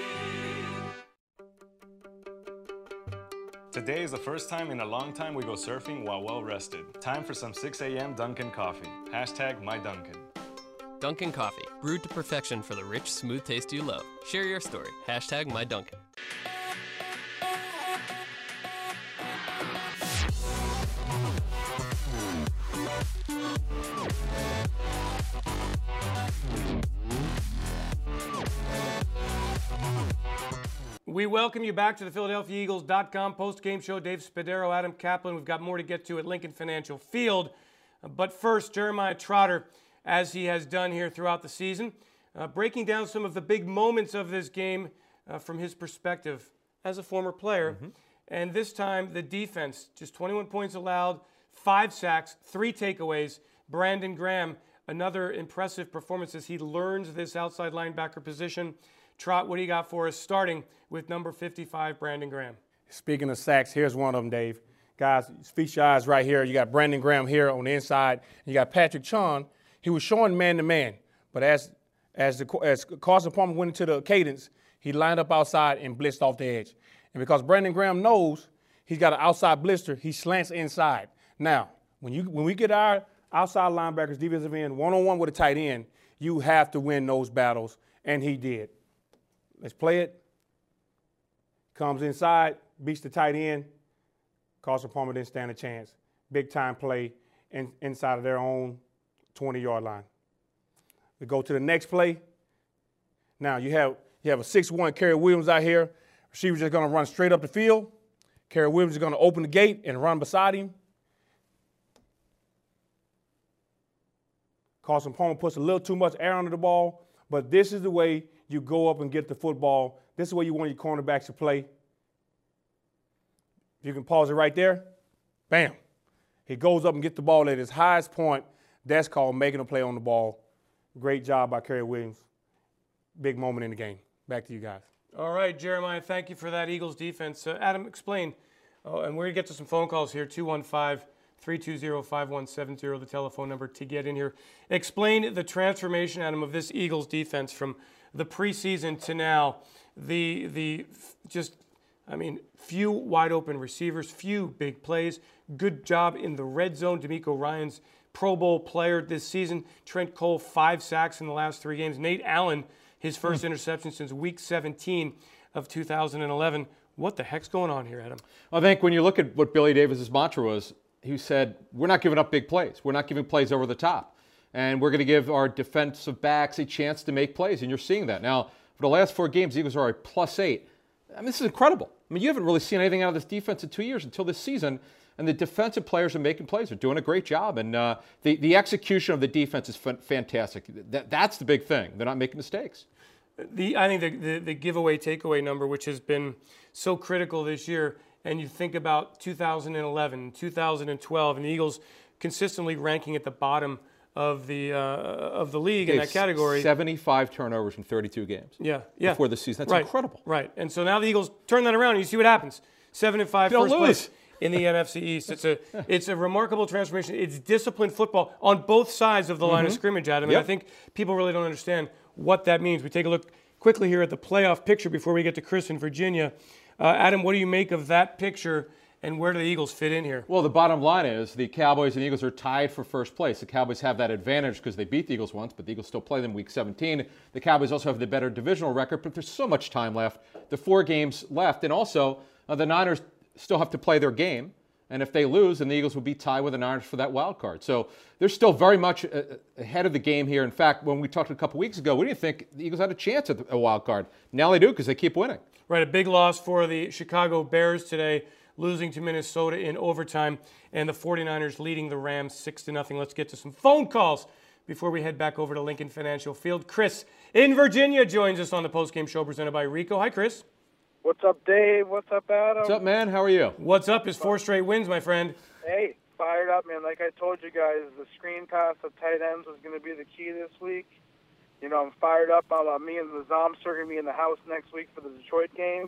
Speaker 24: Today is the first time in a long time we go surfing while well rested. Time for some 6 a.m. Dunkin' coffee. #MyDunkin'.
Speaker 25: Dunkin' Coffee, brewed to perfection for the rich, smooth taste you love. Share your story. #MyDunkin'.
Speaker 1: We welcome you back to the PhiladelphiaEagles.com post-game show. Dave Spadaro, Adam Kaplan. We've got more to get to at Lincoln Financial Field. But first, Jeremiah Trotter, as he has done here throughout the season, breaking down some of the big moments of this game from his perspective as a former player. And this time, the defense, just 21 points allowed, 5 sacks, 3 takeaways. Brandon Graham, another impressive performance as he learns this outside linebacker position. Trot, what do you got for us, starting with number 55, Brandon Graham?
Speaker 3: Speaking of sacks, here's one of them, Dave. Guys, feature your eyes right here. You got Brandon Graham here on the inside. You got Patrick Chung. He was showing man-to-man. But as As Carson Palmer went into the cadence, he lined up outside and blitzed off the edge. And because Brandon Graham knows he's got an outside blister, he slants inside. Now, when we get our outside linebackers, defensive end, one-on-one with a tight end, you have to win those battles, and he did. Let's play it. Comes inside, beats the tight end. Carson Palmer didn't stand a chance. Big-time play inside of their own 20-yard line. We go to the next play. Now you have a 6'1" Kerry Williams out here. Receiver's just going to run straight up the field. Kerry Williams is going to open the gate and run beside him. Carson Palmer puts a little too much air under the ball, but this is the way you go up and get the football. This is the way you want your cornerbacks to play. If you can pause it right there, bam. He goes up and gets the ball at his highest point. That's called making a play on the ball. Great job by Kerry Williams. Big moment in the game. Back to you guys.
Speaker 1: All right, Jeremiah, thank you for that Eagles defense. Adam, explain, and we're going to get to some phone calls here, 215-320-5170, the telephone number to get in here. Explain the transformation, Adam, of this Eagles defense from the preseason to now. Few wide open receivers, few big plays, good job in the red zone. DeMeco Ryans, Pro Bowl player this season. Trent Cole, 5 sacks in the last 3 games. Nate Allen, his first interception since week 17 of 2011. What the heck's going on here, Adam?
Speaker 2: I think when you look at what Billy Davis's mantra was, he said, we're not giving up big plays. We're not giving plays over the top. And we're going to give our defensive backs a chance to make plays. And you're seeing that. Now, for the last 4 games, the Eagles are a +8. I mean, this is incredible. I mean, you haven't really seen anything out of this defense in 2 years until this season. And the defensive players are making plays. They're doing a great job. And the execution of the defense is fantastic. That's the big thing. They're not making mistakes.
Speaker 1: I think the giveaway takeaway number, which has been so critical this year, and you think about 2011, 2012, and the Eagles consistently ranking at the bottom of the league in that category.
Speaker 2: 75 turnovers in 32 games.
Speaker 1: Yeah.
Speaker 2: Before the season. That's incredible.
Speaker 1: Right. And so now the Eagles turn that around, and you see what happens. 7-5, first place in the NFC East. It's a remarkable transformation. It's disciplined football on both sides of the line of scrimmage, Adam. And I think people really don't understand what that means. We take a look quickly here at the playoff picture before we get to Chris in Virginia. Adam, what do you make of that picture, and where do the Eagles fit in here?
Speaker 2: Well, the bottom line is the Cowboys and Eagles are tied for first place. The Cowboys have that advantage because they beat the Eagles once, but the Eagles still play them week 17. The Cowboys also have the better divisional record, but there's so much time left. The 4 games left, and also the Niners still have to play their game. And if they lose, then the Eagles will be tied with the Niners for that wild card. So they're still very much ahead of the game here. In fact, when we talked a couple weeks ago, we didn't think the Eagles had a chance at a wild card. Now they do because they keep winning.
Speaker 1: Right, a big loss for the Chicago Bears today, losing to Minnesota in overtime, and the 49ers leading the Rams 6-0. Let's get to some phone calls before we head back over to Lincoln Financial Field. Chris in Virginia joins us on the postgame show presented by Rico. Hi, Chris.
Speaker 4: What's up, Dave? What's up, Adam?
Speaker 2: What's up, man? How are you?
Speaker 1: What's up is 4 straight wins, my friend.
Speaker 4: Hey, fired up, man. Like I told you guys, the screen pass of tight ends was going to be the key this week. You know, I'm fired up. Me and the Zoms are going to be in the house next week for the Detroit game.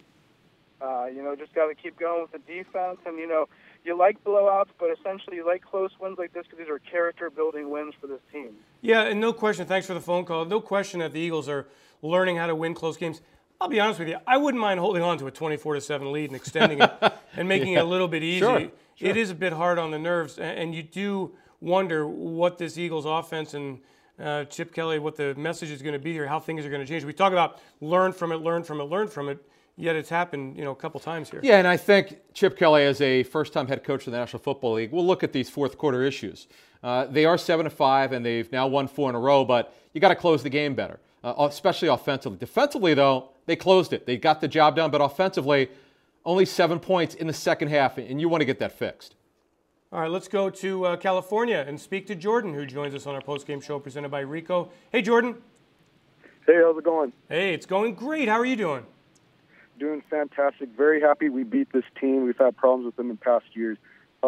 Speaker 4: Just got to keep going with the defense. And, you like blowouts, but essentially you like close wins like this because these are character-building wins for this team.
Speaker 1: Yeah, and no question, thanks for the phone call, no question that the Eagles are learning how to win close games. I'll be honest with you, I wouldn't mind holding on to a 24-7 lead and extending it and making it a little bit easy.
Speaker 2: Sure.
Speaker 1: It is a bit hard on the nerves, and you do wonder what this Eagles offense and Chip Kelly, what the message is going to be here, how things are going to change. We talk about learn from it, yet it's happened, a couple times here.
Speaker 2: Yeah, and I think Chip Kelly, as a first-time head coach of the National Football League, will look at these fourth-quarter issues. They are 7-5, and they've now won 4 in a row, but you got to close the game better, especially offensively. Defensively, though, they closed it. They got the job done, but offensively, only 7 points in the second half, and you want to get that fixed.
Speaker 1: All right, let's go to California and speak to Jordan, who joins us on our postgame show presented by Rico. Hey, Jordan.
Speaker 7: Hey, how's it going?
Speaker 1: Hey, it's going great. How are you doing?
Speaker 7: Doing fantastic. Very happy we beat this team. We've had problems with them in past years.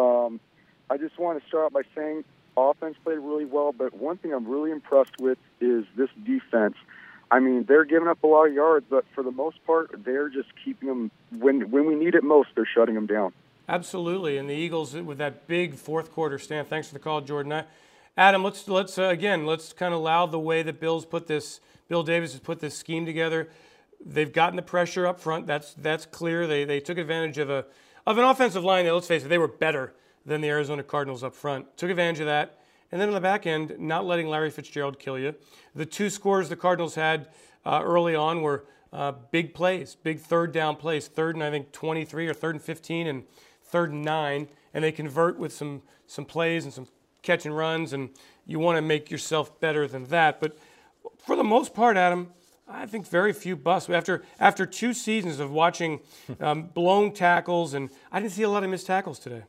Speaker 7: I just want to start out by saying offense played really well, but one thing I'm really impressed with is this defense. I mean, they're giving up a lot of yards, but for the most part, they're just keeping them, when we need it most, they're shutting them down.
Speaker 1: Absolutely, and the Eagles with that big fourth-quarter stand. Thanks for the call, Jordan. Adam, let's kind of loud the way that Bills put this Bill Davis has put this scheme together. They've gotten the pressure up front. That's clear. They took advantage of an offensive line that, let's face it, they were better than the Arizona Cardinals up front. Took advantage of that. And then on the back end, not letting Larry Fitzgerald kill you. The 2 scores the Cardinals had early on were big plays, big third down plays. 3rd and I think 23 or 3rd and 15 and 3rd and 9. And they convert with some plays and some catch and runs. And you want to make yourself better than that. But for the most part, Adam, I think very few busts. After 2 seasons of watching blown tackles, and I didn't see a lot of missed tackles today.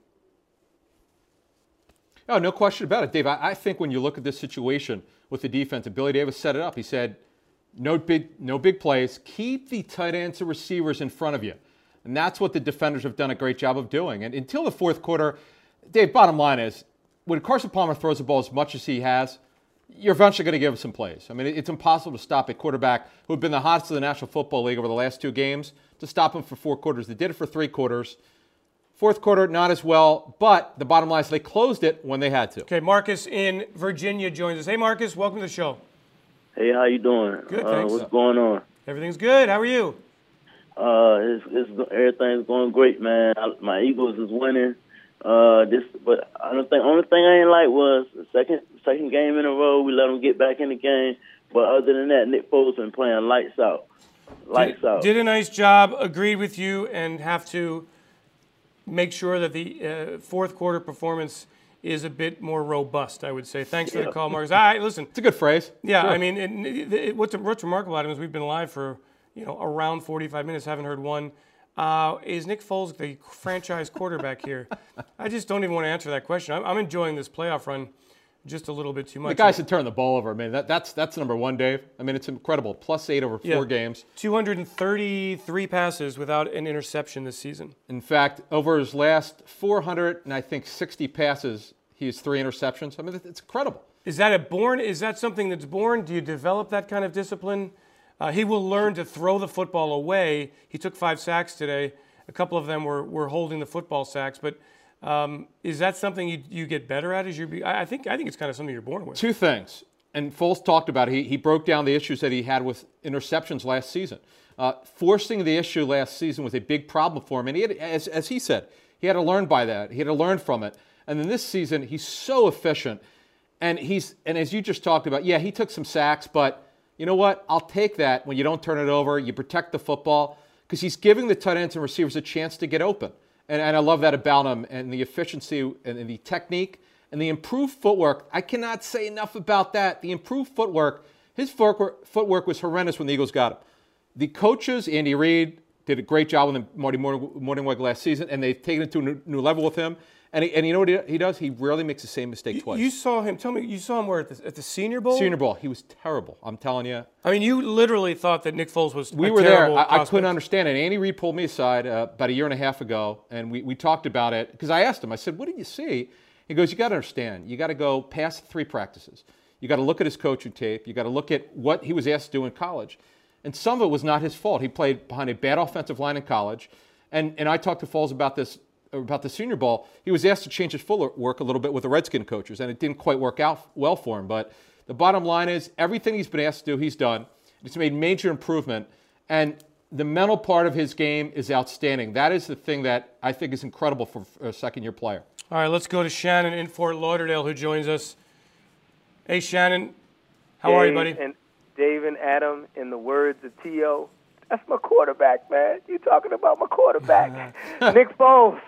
Speaker 2: Oh, no question about it, Dave. I think when you look at this situation with the defense, and Billy Davis set it up, he said, no big plays. Keep the tight ends and receivers in front of you. And that's what the defenders have done a great job of doing. And until the 4th quarter, Dave, bottom line is, when Carson Palmer throws the ball as much as he has, you're eventually going to give him some plays. I mean, it's impossible to stop a quarterback who had been the hottest of the National Football League over the last 2 games to stop him for 4 quarters. They did it for 3 quarters. 4th quarter, not as well, but the bottom line is they closed it when they had to.
Speaker 1: Okay, Marcus in Virginia joins us. Hey, Marcus, welcome to the show.
Speaker 5: Hey, how you doing?
Speaker 1: Good, thanks.
Speaker 5: What's going on?
Speaker 1: Everything's good. How are you?
Speaker 5: Everything's going great, man. My Eagles is winning. But only thing I ain't like was the second game in a row we let them get back in the game. But other than that, Nick Foles been playing lights out.
Speaker 1: Did a nice job. Agreed with you, and have to make sure that the 4th quarter performance is a bit more robust, I would say. Thanks for the call, Marcus. Listen.
Speaker 2: It's a good phrase.
Speaker 1: Yeah,
Speaker 2: sure.
Speaker 1: I mean, what's remarkable about him is we've been live for around 45 minutes, haven't heard one. Is Nick Foles the franchise quarterback here? I just don't even want to answer that question. I'm enjoying this playoff run just a little bit too much.
Speaker 2: The guys that turn the ball over, man, that's number 1, Dave. I mean, it's incredible. +8 over 4 games.
Speaker 1: 233 passes without an interception this season.
Speaker 2: In fact, over his last 460 passes, he has 3 interceptions. I mean, it's incredible.
Speaker 1: Is that something that's born? Do you develop that kind of discipline? He will learn to throw the football away. He took 5 sacks today. A couple of them were holding the football sacks, but is that something you get better at as I think it's kind of something you're born with.
Speaker 2: 2 things, and Foles talked about it. He broke down the issues that he had with interceptions last season. Forcing the issue last season was a big problem for him, and he had, as he said, he had to learn by that. He had to learn from it. And then this season, he's so efficient, and as you just talked about, yeah, he took some sacks, but you know what? I'll take that when you don't turn it over. You protect the football because he's giving the tight ends and receivers a chance to get open. And I love that about him, and the efficiency and the technique and the improved footwork. I cannot say enough about that. The improved footwork. His footwork was horrendous when the Eagles got him. The coaches, Andy Reid, did a great job with him, Marty Mornhinweg last season, and they've taken it to a new level with him. And you know what he does? He rarely makes the same mistake twice.
Speaker 1: You saw him. Tell me, you saw him where at the Senior Bowl?
Speaker 2: Senior Bowl. He was terrible. I'm telling you.
Speaker 1: I mean, you literally thought that Nick Foles was.
Speaker 2: We were there. I couldn't understand it. Andy Reid pulled me aside about a year and a half ago, and we talked about it because I asked him. I said, "What did you see?" He goes, "You got to understand. You got to go past 3 practices. You got to look at his coaching tape. You got to look at what he was asked to do in college, and some of it was not his fault. He played behind a bad offensive line in college, and I talked to Foles about this." About the Senior Bowl, he was asked to change his footwork a little bit with the Redskin coaches, and it didn't quite work out well for him. But the bottom line is everything he's been asked to do, he's done. It's made major improvement, and the mental part of his game is outstanding. That is the thing that I think is incredible for a second-year player.
Speaker 1: All right, let's go to Shannon in Fort Lauderdale who joins us. Hey, Shannon. How are you, buddy?
Speaker 6: And Dave and Adam, in the words of T.O., that's my quarterback, man. You talking about my quarterback. Nick Foles.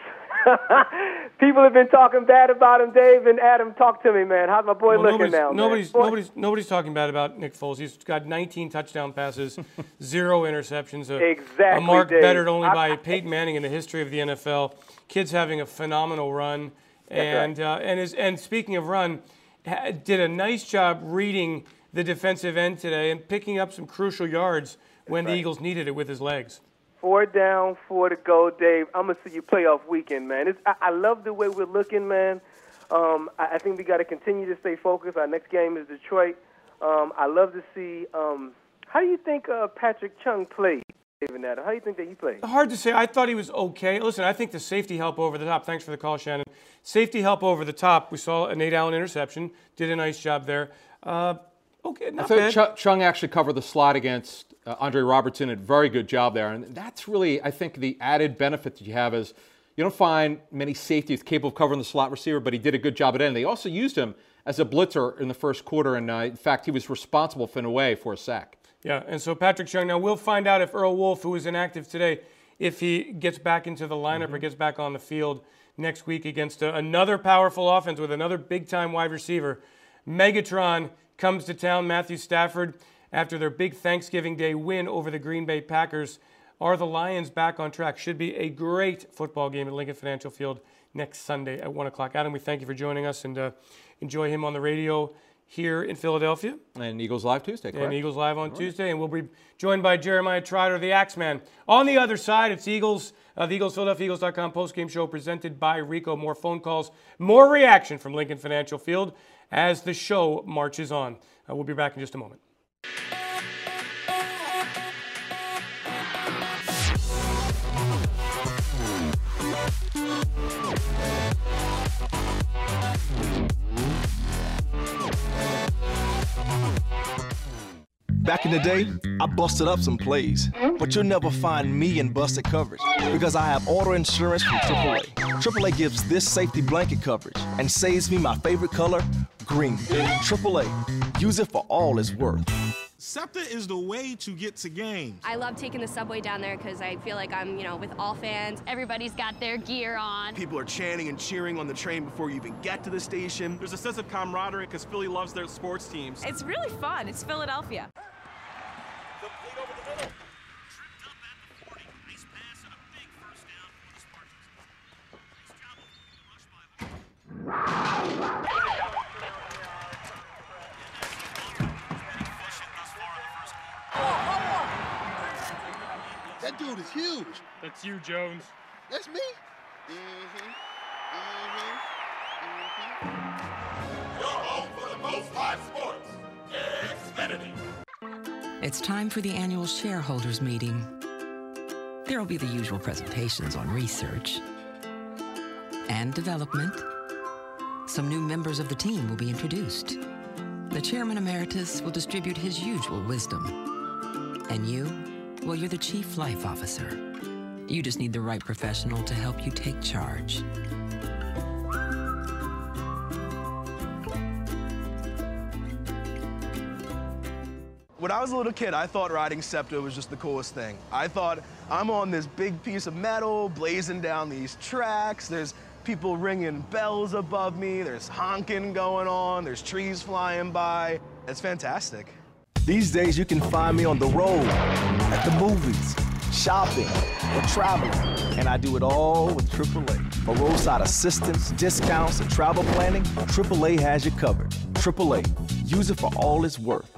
Speaker 6: People have been talking bad about him, Dave and Adam. Talk to me, man. How's my boy looking now?
Speaker 1: Nobody's talking bad about Nick Foles. He's got 19 touchdown passes, 0 interceptions. A mark
Speaker 6: Dave.
Speaker 1: bettered only by Peyton Manning in the history of the NFL. Kid's having a phenomenal run, and speaking of run, did a nice job reading the defensive end today and picking up some crucial yards when the Eagles needed it with his legs.
Speaker 6: 4 down, 4 to go, Dave. I'm going to see you playoff weekend, man. I love the way we're looking, man. I think we got to continue to stay focused. Our next game is Detroit. I love to see how do you think Patrick Chung played, David Adam? How do you think that he played?
Speaker 1: Hard to say. I thought he was okay. Listen, I think the safety help over the top. Thanks for the call, Shannon. Safety help over the top. We saw a Nate Allen interception. Did a nice job there. Okay,
Speaker 2: I
Speaker 1: not
Speaker 2: thought
Speaker 1: bad.
Speaker 2: Chung actually covered the slot against Andre Robertson. A very good job there. And that's really, I think, the added benefit that you have is you don't find many safeties capable of covering the slot receiver, but he did a good job at it. And they also used him as a blitzer in the first quarter. And in fact, he was responsible in a way for a sack.
Speaker 1: Yeah, and so Patrick Chung. Now, we'll find out if Earl Wolf, who is inactive today, if he gets back into the lineup or gets back on the field next week against another powerful offense with another big-time wide receiver. Megatron comes to town. Matthew Stafford, after their big Thanksgiving Day win over the Green Bay Packers. Are the Lions back on track? Should be a great football game at Lincoln Financial Field next Sunday at 1 o'clock. Adam, we thank you for joining us, and enjoy him on the radio here in Philadelphia.
Speaker 2: And Eagles Live Tuesday, correct?
Speaker 1: And Eagles Live on Tuesday. And we'll be joined by Jeremiah Trotter, the Axeman. On the other side, it's Eagles, the Eagles, PhiladelphiaEagles.com postgame show presented by Rico. More phone calls, more reaction from Lincoln Financial Field as the show marches on. We'll be back in just a moment.
Speaker 9: Back in the day, I busted up some plays, but you'll never find me in busted coverage because I have auto insurance from AAA. AAA gives this safety blanket coverage and saves me my favorite color, green. AAA, use it for all it's worth.
Speaker 18: SEPTA is the way to get to games.
Speaker 12: I love taking the subway down there because I feel like I'm, with all fans. Everybody's got their gear on.
Speaker 13: People are chanting and cheering on the train before you even get to the station.
Speaker 15: There's a sense of camaraderie because Philly loves their sports teams.
Speaker 16: It's really fun. It's Philadelphia.
Speaker 18: That dude is huge.
Speaker 1: That's you, Jones.
Speaker 18: That's me.
Speaker 21: You're home for the most live sports. Xfinity.
Speaker 26: It's time for the annual shareholders meeting. There will be the usual presentations on research and development. Some new members of the team will be introduced. The chairman emeritus will distribute his usual wisdom. And you, well, you're the chief life officer. You just need the right professional to help you take charge.
Speaker 13: When I was a little kid, I thought riding SEPTA was just the coolest thing. I thought, I'm on this big piece of metal, blazing down these tracks. There's people ringing bells above me. There's honking going on. There's trees flying by. It's fantastic.
Speaker 9: These days, you can find me on the road, at the movies, shopping, or traveling. And I do it all with AAA. For roadside assistance, discounts, and travel planning, AAA has you covered. AAA, use it for all it's worth.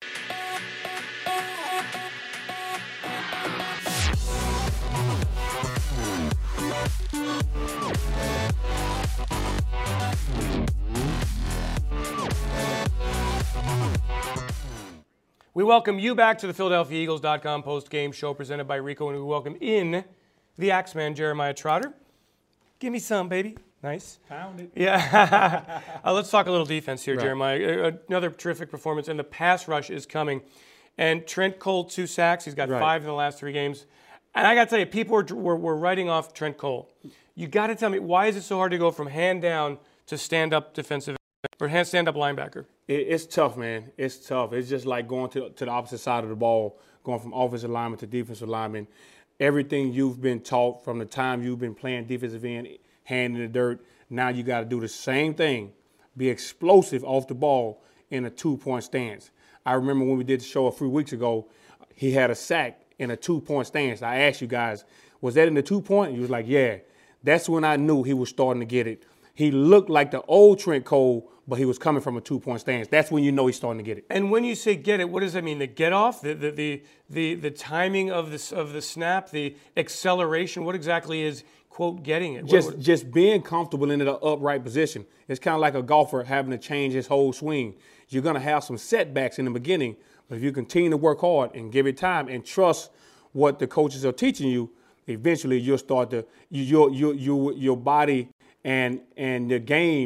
Speaker 1: We welcome you back to the PhiladelphiaEagles.com post-game show presented by Rico, and we welcome in the Axeman, Jeremiah Trotter. Give me some, baby. Nice.
Speaker 3: Pound it.
Speaker 1: Yeah. Let's talk a little defense here,
Speaker 3: Right.
Speaker 1: Jeremiah. Another terrific performance, and the pass rush is coming. And Trent Cole, 2 sacks. He's got 5 in the last 3 games. And I got to tell you, people were writing off Trent Cole. You got to tell me, why is it so hard to go from hand down to stand-up defensive or stand-up linebacker?
Speaker 3: It's tough, man. It's tough. It's just like going to the opposite side of the ball, going from offensive lineman to defensive lineman. Everything you've been taught from the time you've been playing defensive end, hand in the dirt, now you got to do the same thing, be explosive off the ball in a 2-point stance. I remember when we did the show a few weeks ago, he had a sack in a 2-point stance. I asked you guys, was that in the 2-point? You was like, yeah. That's when I knew he was starting to get it. He looked like the old Trent Cole, but he was coming from a 2-point stance. That's when you know he's starting to get it.
Speaker 1: And when you say get it, what does that mean? The get off, the timing of the snap, the acceleration. What exactly is, quote, getting it?
Speaker 3: Just being comfortable in an upright position. It's kind of like a golfer having to change his whole swing. You're going to have some setbacks in the beginning, but if you continue to work hard and give it time and trust what the coaches are teaching you, eventually you'll start to your body and the game,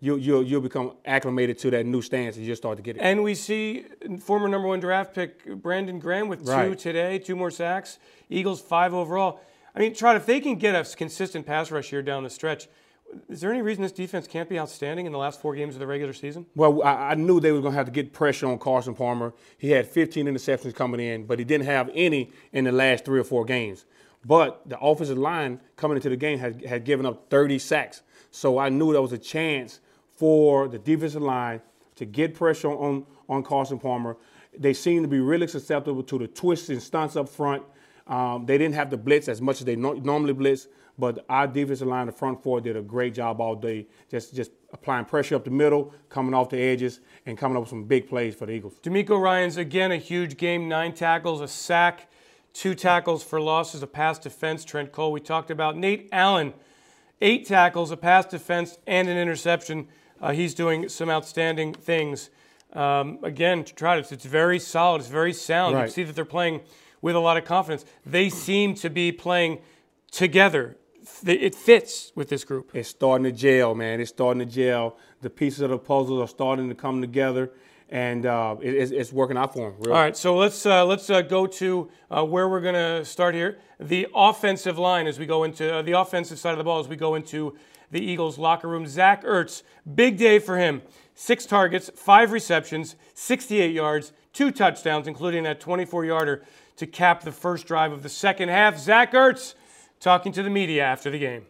Speaker 3: you'll become acclimated to that new stance and you'll start to get it.
Speaker 1: And we see former #1 draft pick Brandon Graham with 2 today, 2 more sacks. Eagles 5 overall. I mean, Trot, if they can get a consistent pass rush here down the stretch, is there any reason this defense can't be outstanding in the last 4 games of the regular season?
Speaker 3: Well, I knew they were going to have to get pressure on Carson Palmer. He had 15 interceptions coming in, but he didn't have any in the last 3 or 4 games. But the offensive line coming into the game had given up 30 sacks. So I knew there was a chance for the defensive line to get pressure on Carson Palmer. They seemed to be really susceptible to the twists and stunts up front. They didn't have to blitz as much as they normally blitz, but our defensive line, the front 4, did a great job all day, just applying pressure up the middle, coming off the edges, and coming up with some big plays for the Eagles.
Speaker 1: D'Amico Ryans, again, a huge game, 9 tackles, a sack, 2 tackles for losses, a pass defense. Trent Cole, we talked about. Nate Allen, 8 tackles, a pass defense, and an interception. He's doing some outstanding things. Again, it's very solid. It's very sound.
Speaker 3: Right.
Speaker 1: You see that they're playing with a lot of confidence. They seem to be playing together. It fits with this group.
Speaker 3: It's starting to gel, man. It's starting to gel. The pieces of the puzzle are starting to come together, and it's working out for them. Really.
Speaker 1: All right, so let's go to where we're going to start here. The offensive line as we go into the offensive side of the ball as we go into the Eagles locker room. Zach Ertz, big day for him. 6 targets, 5 receptions, 68 yards, 2 touchdowns, including that 24-yarder to cap the first drive of the second half. Zach Ertz talking to the media after the game.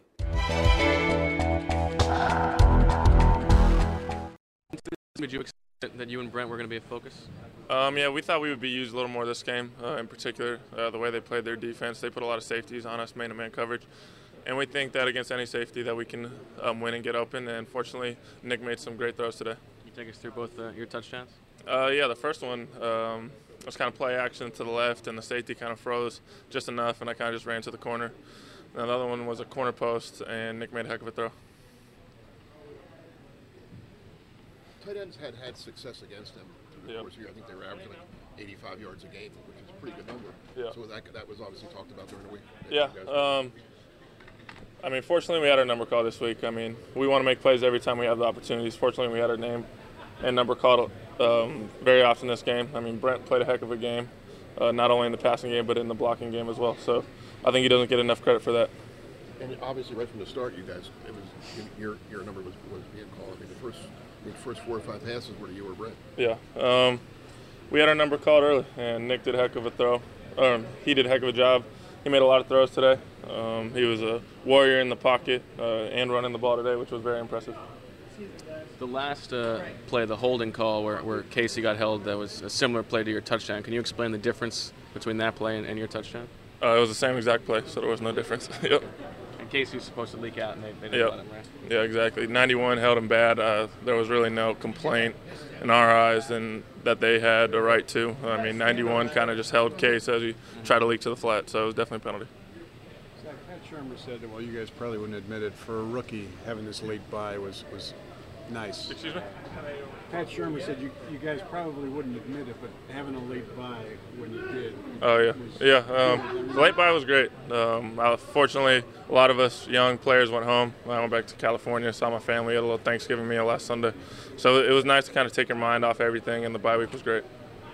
Speaker 8: Did you expect that you and Brent were going to be a focus?
Speaker 10: Yeah, we thought we would be used a little more this game, in particular, the way they played their defense. They put a lot of safeties on us, man-to-man coverage. And we think that against any safety that we can win and get open. And fortunately, Nick made some great throws today.
Speaker 8: Can you take us through both your touchdowns?
Speaker 10: Yeah, the first one was kind of play action to the left, and the safety kind of froze just enough, and I kind of just ran to the corner. And the other one was a corner post, and Nick made a heck of a throw.
Speaker 11: Tight ends had success against them through the course of the year. I think they were averaging like 85 yards a game, which is a pretty good number.
Speaker 10: Yeah.
Speaker 11: So that was obviously talked about during the week.
Speaker 10: Yeah. I mean, fortunately, we had our number called this week. I mean, we want to make plays every time we have the opportunities. Fortunately, we had our name and number called very often this game. I mean, Brent played a heck of a game, not only in the passing game but in the blocking game as well. So I think he doesn't get enough credit for that.
Speaker 11: And obviously, right from the start, you guys, it was your number was being called. I think the first 4 or 5 passes were to you or Brent.
Speaker 10: Yeah. We had our number called early, and Nick did a heck of a throw. He did a heck of a job. He made a lot of throws today. He was a warrior in the pocket and running the ball today, which was very impressive.
Speaker 8: The last play, the holding call where Casey got held, that was a similar play to your touchdown. Can you explain the difference between that play and your touchdown?
Speaker 10: It was the same exact play, so there was no difference. Yep.
Speaker 8: And Casey was supposed to leak out, and they didn't let him, right?
Speaker 10: Yeah, exactly. 91 held him bad. There was really no complaint in our eyes and that they had a right to. I mean, 91 kind of just held Case as he tried to leak to the flat, so it was definitely a penalty.
Speaker 14: Pat Shermer said that, well, you guys probably wouldn't admit it, for a rookie, having this late bye was nice.
Speaker 10: Excuse me?
Speaker 14: Pat Shermer said you guys probably wouldn't admit it, but having a late bye when you did.
Speaker 10: Oh, yeah. The late bye was great. Fortunately, a lot of us young players went home. I went back to California, saw my family, had a little Thanksgiving meal last Sunday. So it was nice to kind of take your mind off everything, and the bye week was great.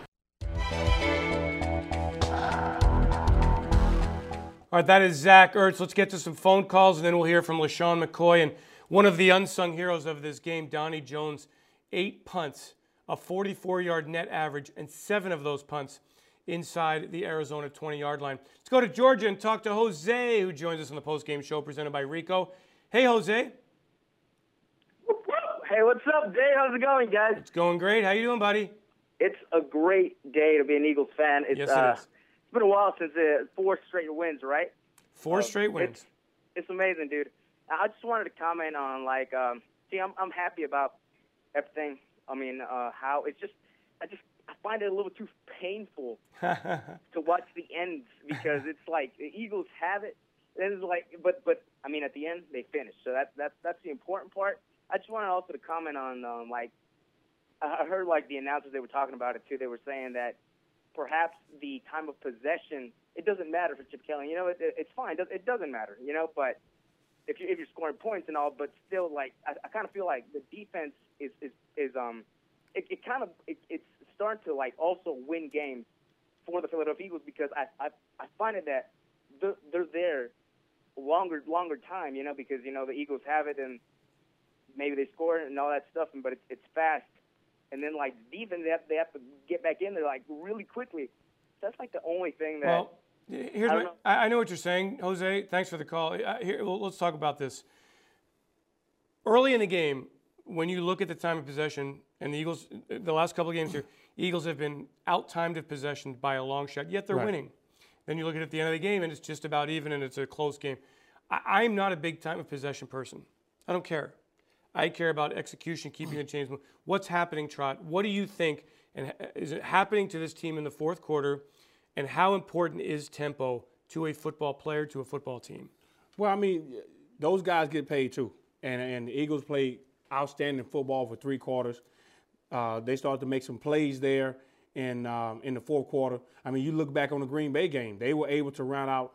Speaker 1: All right, that is Zach Ertz. Let's get to some phone calls, and then we'll hear from LaShawn McCoy. And one of the unsung heroes of this game, Donnie Jones, 8 punts, a 44-yard net average, and 7 of those punts inside the Arizona 20-yard line. Let's go to Georgia and talk to Jose, who joins us on the postgame show presented by Rico. Hey, Jose.
Speaker 17: Hey, what's up, Jay? How's it going, guys?
Speaker 1: It's going great. How you doing, buddy?
Speaker 17: It's a great day to be an Eagles fan.
Speaker 1: Yes, it is.
Speaker 17: It's been a while since 4 straight wins, right?
Speaker 1: 4 straight wins.
Speaker 17: It's amazing, dude. I just wanted to comment on, I'm happy about everything. I mean, how it's just, I find it a little too painful to watch the ends because it's like the Eagles have it, and it's like, but I mean, at the end they finish. So that's the important part. I just wanted also to comment on I heard the announcers, they were talking about it too. They were saying that perhaps the time of possession, it doesn't matter for Chip Kelly. You know, it's fine. It doesn't matter. You know, but if you're scoring points and all, but still, like I kind of feel like the defense is it's starting to like also win games for the Philadelphia Eagles, because I find it that they're there longer time, you know, because you know the Eagles have it and maybe they score and all that stuff, but it's fast, and then like defense they have to get back in there like really quickly. That's like the only thing that.
Speaker 1: Well, here's I know what you're saying, Jose. Thanks for the call. Let's talk about this. Early in the game, when you look at the time of possession, and the Eagles, the last couple of games here, Eagles have been out-timed of possession by a long shot, yet they're winning. Then you look at the end of the game, and it's just about even, and it's a close game. I'm not a big time of possession person. I don't care. I care about execution, keeping the chains moving. What's happening, Trot? What do you think, and is it happening to this team in the fourth quarter, and how important is tempo to a football player, to a football team?
Speaker 3: Well, I mean, those guys get paid too. And the Eagles played outstanding football for 3 quarters. They started to make some plays there in the fourth quarter. I mean, you look back on the Green Bay game. They were able to round out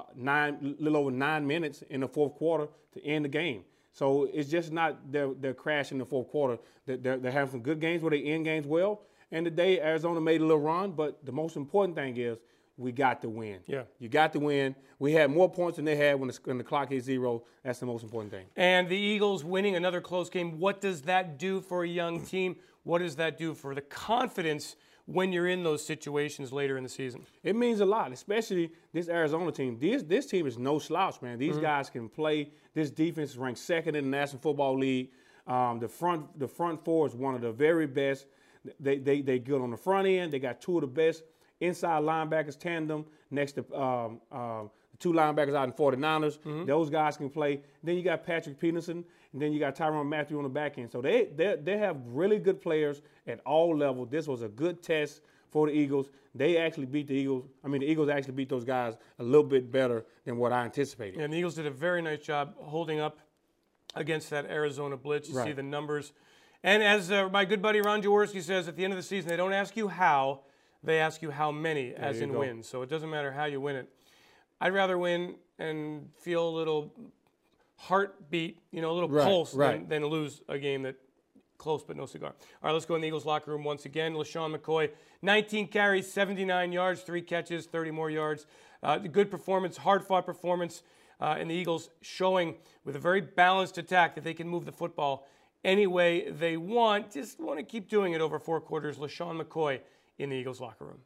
Speaker 3: little over 9 minutes in the fourth quarter to end the game. So it's just not their crash in the fourth quarter. They're having some good games where they end games well. And today, Arizona made a little run. But the most important thing is we got to win. Yeah. You got to win. We had more points than they had when the clock hit 0. That's the most important thing.
Speaker 1: And the Eagles winning another close game, what does that do for a young team? What does that do for the confidence when you're in those situations later in the season?
Speaker 3: It means a lot, especially this Arizona team. This team is no slouch, man. These guys can play. This defense is ranked second in the National Football League. The front four is one of the very best. They good on the front end. They got 2 of the best inside linebackers tandem next to the 2 linebackers out in 49ers. Those guys can play. Then you got Patrick Peterson, and then you got Tyrann Mathieu on the back end. So they have really good players at all levels. This was a good test for the Eagles. They actually beat the Eagles. I mean, the Eagles actually beat those guys a little bit better than what I anticipated.
Speaker 1: And the Eagles did a very nice job holding up against that Arizona blitz. You see the numbers. And as my good buddy Ron Jaworski says, at the end of the season, they don't ask you how, they ask you how many, as in wins. So it doesn't matter how you win it. I'd rather win and feel a little heartbeat, a little pulse than lose a game that close but no cigar. All right, let's go in the Eagles locker room once again. LeSean McCoy, 19 carries, 79 yards, 3 catches, 30 more yards. Good performance, hard-fought performance. And the Eagles showing with a very balanced attack that they can move the football any way they want. Just want to keep doing it over 4 quarters. LeSean McCoy in the Eagles locker room.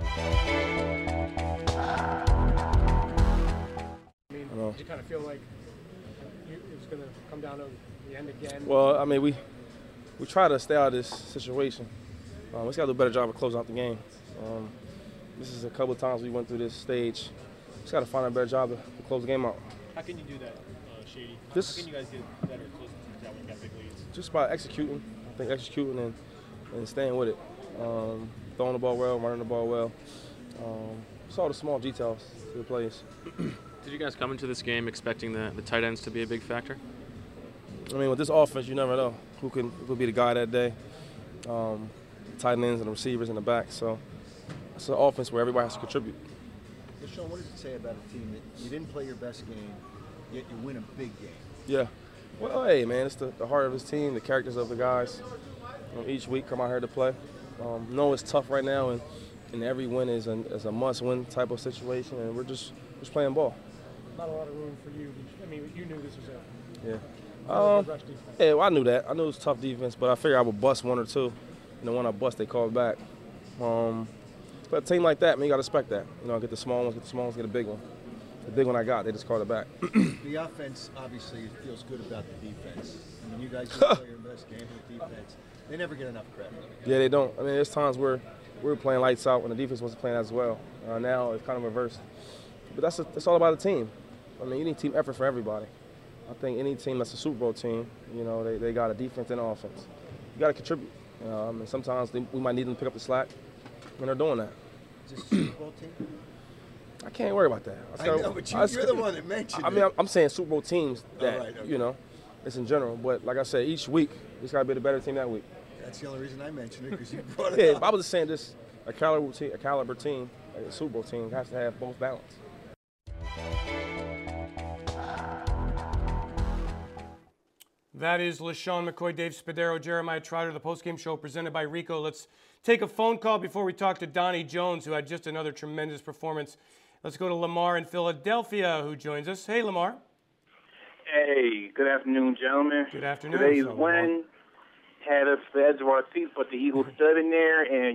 Speaker 19: Did you kind of feel like it's going to come down to the end again?
Speaker 20: Well, I mean, we try to stay out of this situation. We just got to do a better job of closing out the game. This is a couple of times we went through this stage. Just got to find a better job to close the game out.
Speaker 19: How can you do that, Shady? How can you guys get better at closing things out when you got big leads?
Speaker 20: Just by executing. I think executing and staying with it. Throwing the ball well, running the ball well. Just all the small details to the plays.
Speaker 8: Did you guys come into this game expecting the tight ends to be a big factor?
Speaker 20: I mean, with this offense, you never know who could be the guy that day. Tight ends and the receivers in the back. So it's an offense where everybody has to contribute.
Speaker 22: LeSean, what does it say about a team that you didn't play your best game, yet you win a big game?
Speaker 20: Yeah. Well, hey, man, it's the heart of his team, the characters of the guys. Each week come out here to play. Know it's tough right now, and every win is a must-win type of situation, and we're just playing ball.
Speaker 19: Not a lot of room for you. I mean, you knew this was it.
Speaker 20: Yeah. Yeah, well, I knew that. I knew it was tough defense, but I figured I would bust 1 or 2. And the one I bust, they called back. But a team like that, man, you got to respect that. Get the small ones, get a big one. The big one I got, they just called it back.
Speaker 22: The offense obviously feels good about the defense. I mean, you guys didn't play your best game with defense. They never get enough credit.
Speaker 20: Yeah, they don't. I mean, there's times where we're playing lights out when the defense wasn't playing as well. Now it's kind of reversed. But that's all about the team. I mean, you need team effort for everybody. I think any team that's a Super Bowl team, they got a defense and offense. You got to contribute. And sometimes we might need them to pick up the slack, and they're doing that.
Speaker 22: Is this a Super Bowl team?
Speaker 20: I can't worry about that.
Speaker 22: I know, but you're the one that mentioned it.
Speaker 20: I mean, I'm saying Super Bowl teams that, it's in general. But like I said, each week, it's got to be the better team that week.
Speaker 22: That's the only reason I mentioned it, because you brought it up.
Speaker 20: Yeah, I was just saying this, a caliber team, a Super Bowl team, has to have both balance.
Speaker 1: That is LaShawn McCoy, Dave Spadaro, Jeremiah Trotter, the postgame show presented by Rico. Let's take a phone call before we talk to Donnie Jones, who had just another tremendous performance. Let's go to Lamar in Philadelphia, who joins us. Hey, Lamar.
Speaker 4: Hey, good afternoon, gentlemen.
Speaker 1: Good afternoon.
Speaker 4: Today's win had us the edge of our seats, but the Eagles stood in there, and,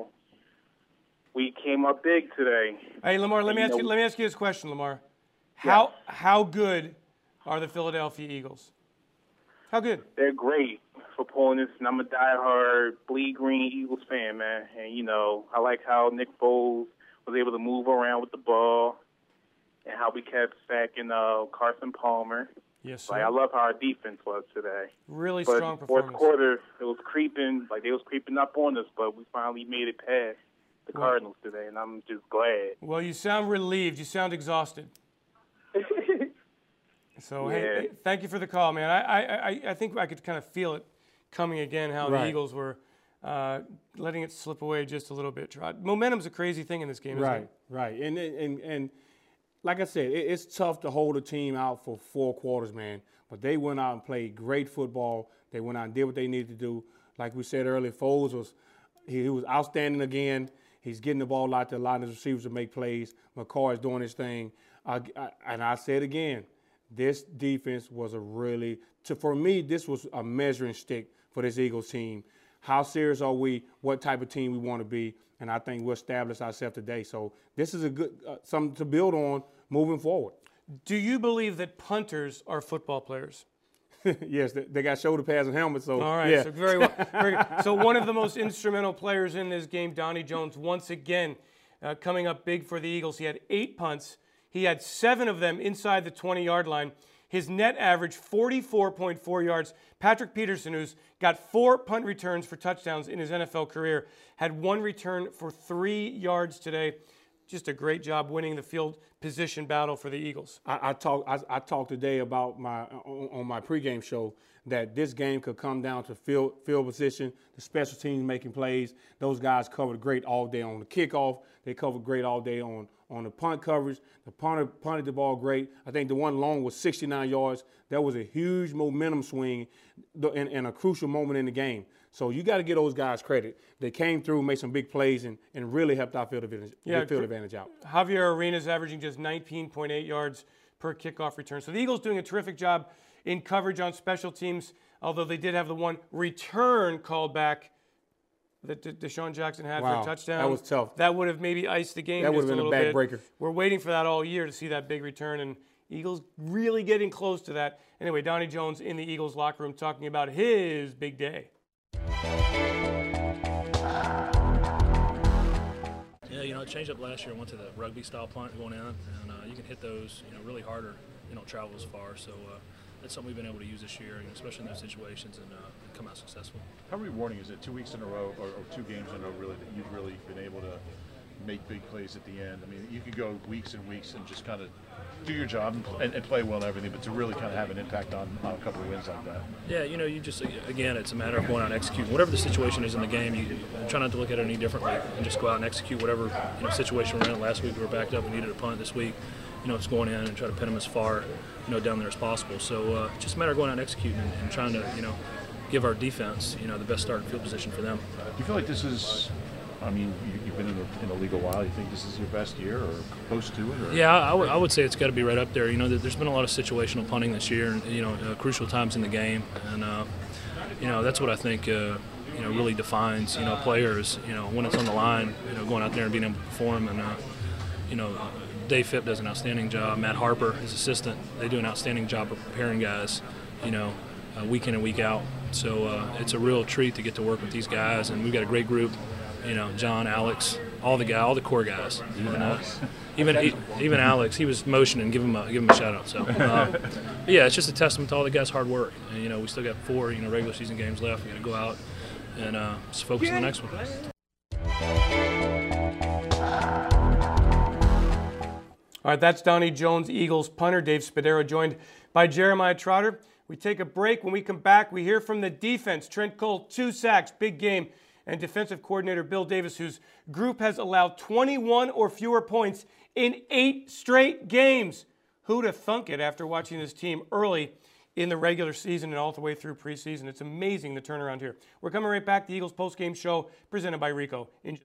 Speaker 4: we came up big today.
Speaker 1: Hey, Lamar, let me ask you this question, Lamar. How good are the Philadelphia Eagles? How good?
Speaker 4: They're great for pulling this, and I'm a diehard bleed green Eagles fan, man. And, I like how Nick Foles was able to move around with the ball and how we kept sacking Carson Palmer.
Speaker 1: Yes, sir.
Speaker 4: Like, I love how our defense was today.
Speaker 1: Really
Speaker 4: but
Speaker 1: strong performance.
Speaker 4: Fourth quarter, it was creeping, like they was creeping up on us, but we finally made it past the Cardinals today, and I'm just glad.
Speaker 1: Well, you sound relieved. You sound exhausted. So, hey, thank you for the call, man. I think I could kind of feel it coming again, how the Eagles were letting it slip away just a little bit. Momentum's a crazy thing in this game, isn't it?
Speaker 3: Right. And like I said, it's tough to hold a team out for 4 quarters, man. But they went out and played great football. They went out and did what they needed to do. Like we said earlier, Foles was outstanding again. He's getting the ball out there, allowing his receivers to make plays. McCoy is doing his thing. And I said again, this defense was for me, this was a measuring stick for this Eagles team. How serious are we? What type of team we want to be? And I think we'll establish ourselves today. So this is a good something to build on moving forward.
Speaker 1: Do you believe that punters are football players?
Speaker 3: Yes, they got shoulder pads and helmets. So
Speaker 1: all right,
Speaker 3: yeah.
Speaker 1: So very well. Very good. So one of the most instrumental players in this game, Donnie Jones, once again coming up big for the Eagles. He had 8 punts. He had 7 of them inside the 20-yard line. His net average, 44.4 yards. Patrick Peterson, who's got 4 punt returns for touchdowns in his NFL career, had 1 return for 3 yards today. Just a great job winning the field position battle for the Eagles.
Speaker 3: I talked today about on my pregame show that this game could come down to field position, the special teams making plays. Those guys covered great all day on the kickoff. They covered great all day on the punt coverage. The punter punted the ball great. I think the one long was 69 yards. That was a huge momentum swing in a crucial moment in the game. So you got to give those guys credit. They came through, made some big plays, and really helped our field advantage out.
Speaker 1: Javier Arenas averaging just 19.8 yards per kickoff return. So the Eagles doing a terrific job in coverage on special teams, although they did have the one return called back that Deshaun Jackson had for a touchdown.
Speaker 3: That was tough.
Speaker 1: That would have maybe iced the game.
Speaker 3: That would
Speaker 1: just
Speaker 3: have been
Speaker 1: a
Speaker 3: a
Speaker 1: little
Speaker 3: backbreaker.
Speaker 1: We're waiting for that all year to see that big return, and Eagles really getting close to that. Anyway, Donnie Jones in the Eagles locker room talking about his big day.
Speaker 5: Yeah, it changed up last year. I went to the rugby-style punt going in, and you can hit those, really harder. You don't travel as far, so that's something we've been able to use this year, especially in those situations, and come out successful.
Speaker 7: How rewarding is it 2 weeks in a row, or 2 games in a row, really, that you've really been able to make big plays at the end? I mean, you could go weeks and weeks and just kind of do your job and play well and everything, but to really kind of have an impact on a couple of wins like that.
Speaker 5: Yeah, you just, again, it's a matter of going out and executing. Whatever the situation is in the game, you try not to look at it any differently and just go out and execute whatever situation we're in. Last week we were backed up, we needed a punt. This week, it's going in and try to pin them as far, down there as possible. So just a matter of going out and executing and trying to, give our defense, the best start and field position for them.
Speaker 7: Do you feel like this is, you've been in the league a while. You think this is your best year or close to it? Or?
Speaker 5: Yeah, I would say it's got to be right up there. There's been a lot of situational punting this year, and crucial times in the game, and that's what I think really defines players. When it's on the line, going out there and being able to perform, and Dave Phipp does an outstanding job. Matt Harper, his assistant, they do an outstanding job of preparing guys, week in and week out. So it's a real treat to get to work with these guys, and we've got a great group. John, Alex, all the core guys. Even Alex, he was motioning, give him a shout out. So yeah, it's just a testament to all the guys' hard work. And we still got 4 regular season games left. We got to go out and just focus on the next one.
Speaker 1: All right, that's Donnie Jones, Eagles punter. Dave Spadaro joined by Jeremiah Trotter. We take a break. When we come back, we hear from the defense. Trent Cole, 2 sacks, big game. And defensive coordinator Bill Davis, whose group has allowed 21 or fewer points in 8 straight games. Who'd have thunk it after watching this team early in the regular season and all the way through preseason. It's amazing the turnaround here. We're coming right back. The Eagles postgame show presented by Ricoh.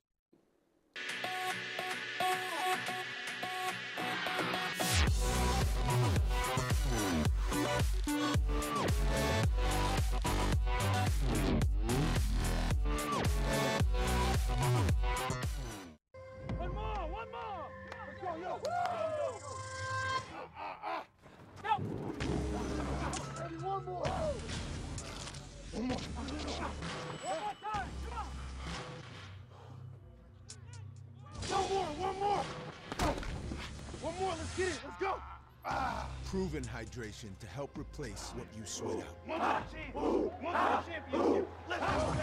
Speaker 2: One more, let's get it, let's go. Proven hydration to help replace what you sweat out.
Speaker 21: One more championship. Let's go.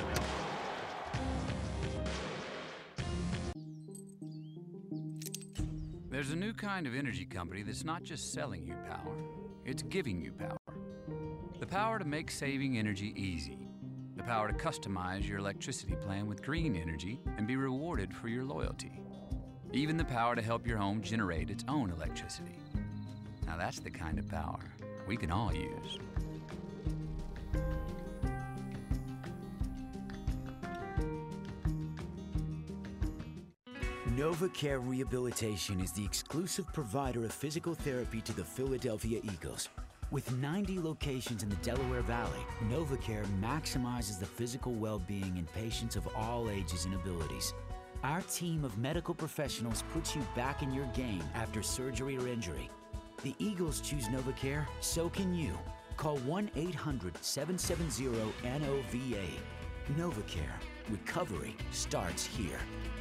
Speaker 6: There's a new kind of energy company that's not just selling you power, it's giving you power. The power to make saving energy easy. The power to customize your electricity plan with green energy and be rewarded for your loyalty. Even the power to help your home generate its own electricity. Now that's the kind of power we can all use.
Speaker 12: NovaCare Rehabilitation is the exclusive provider of physical therapy to the Philadelphia Eagles. With 90 locations in the Delaware Valley, NovaCare maximizes the physical well-being in patients of all ages and abilities. Our team of medical professionals puts you back in your game after surgery or injury. The Eagles choose NovaCare, so can you. Call 1-800-770-NOVA. NovaCare. Recovery starts here.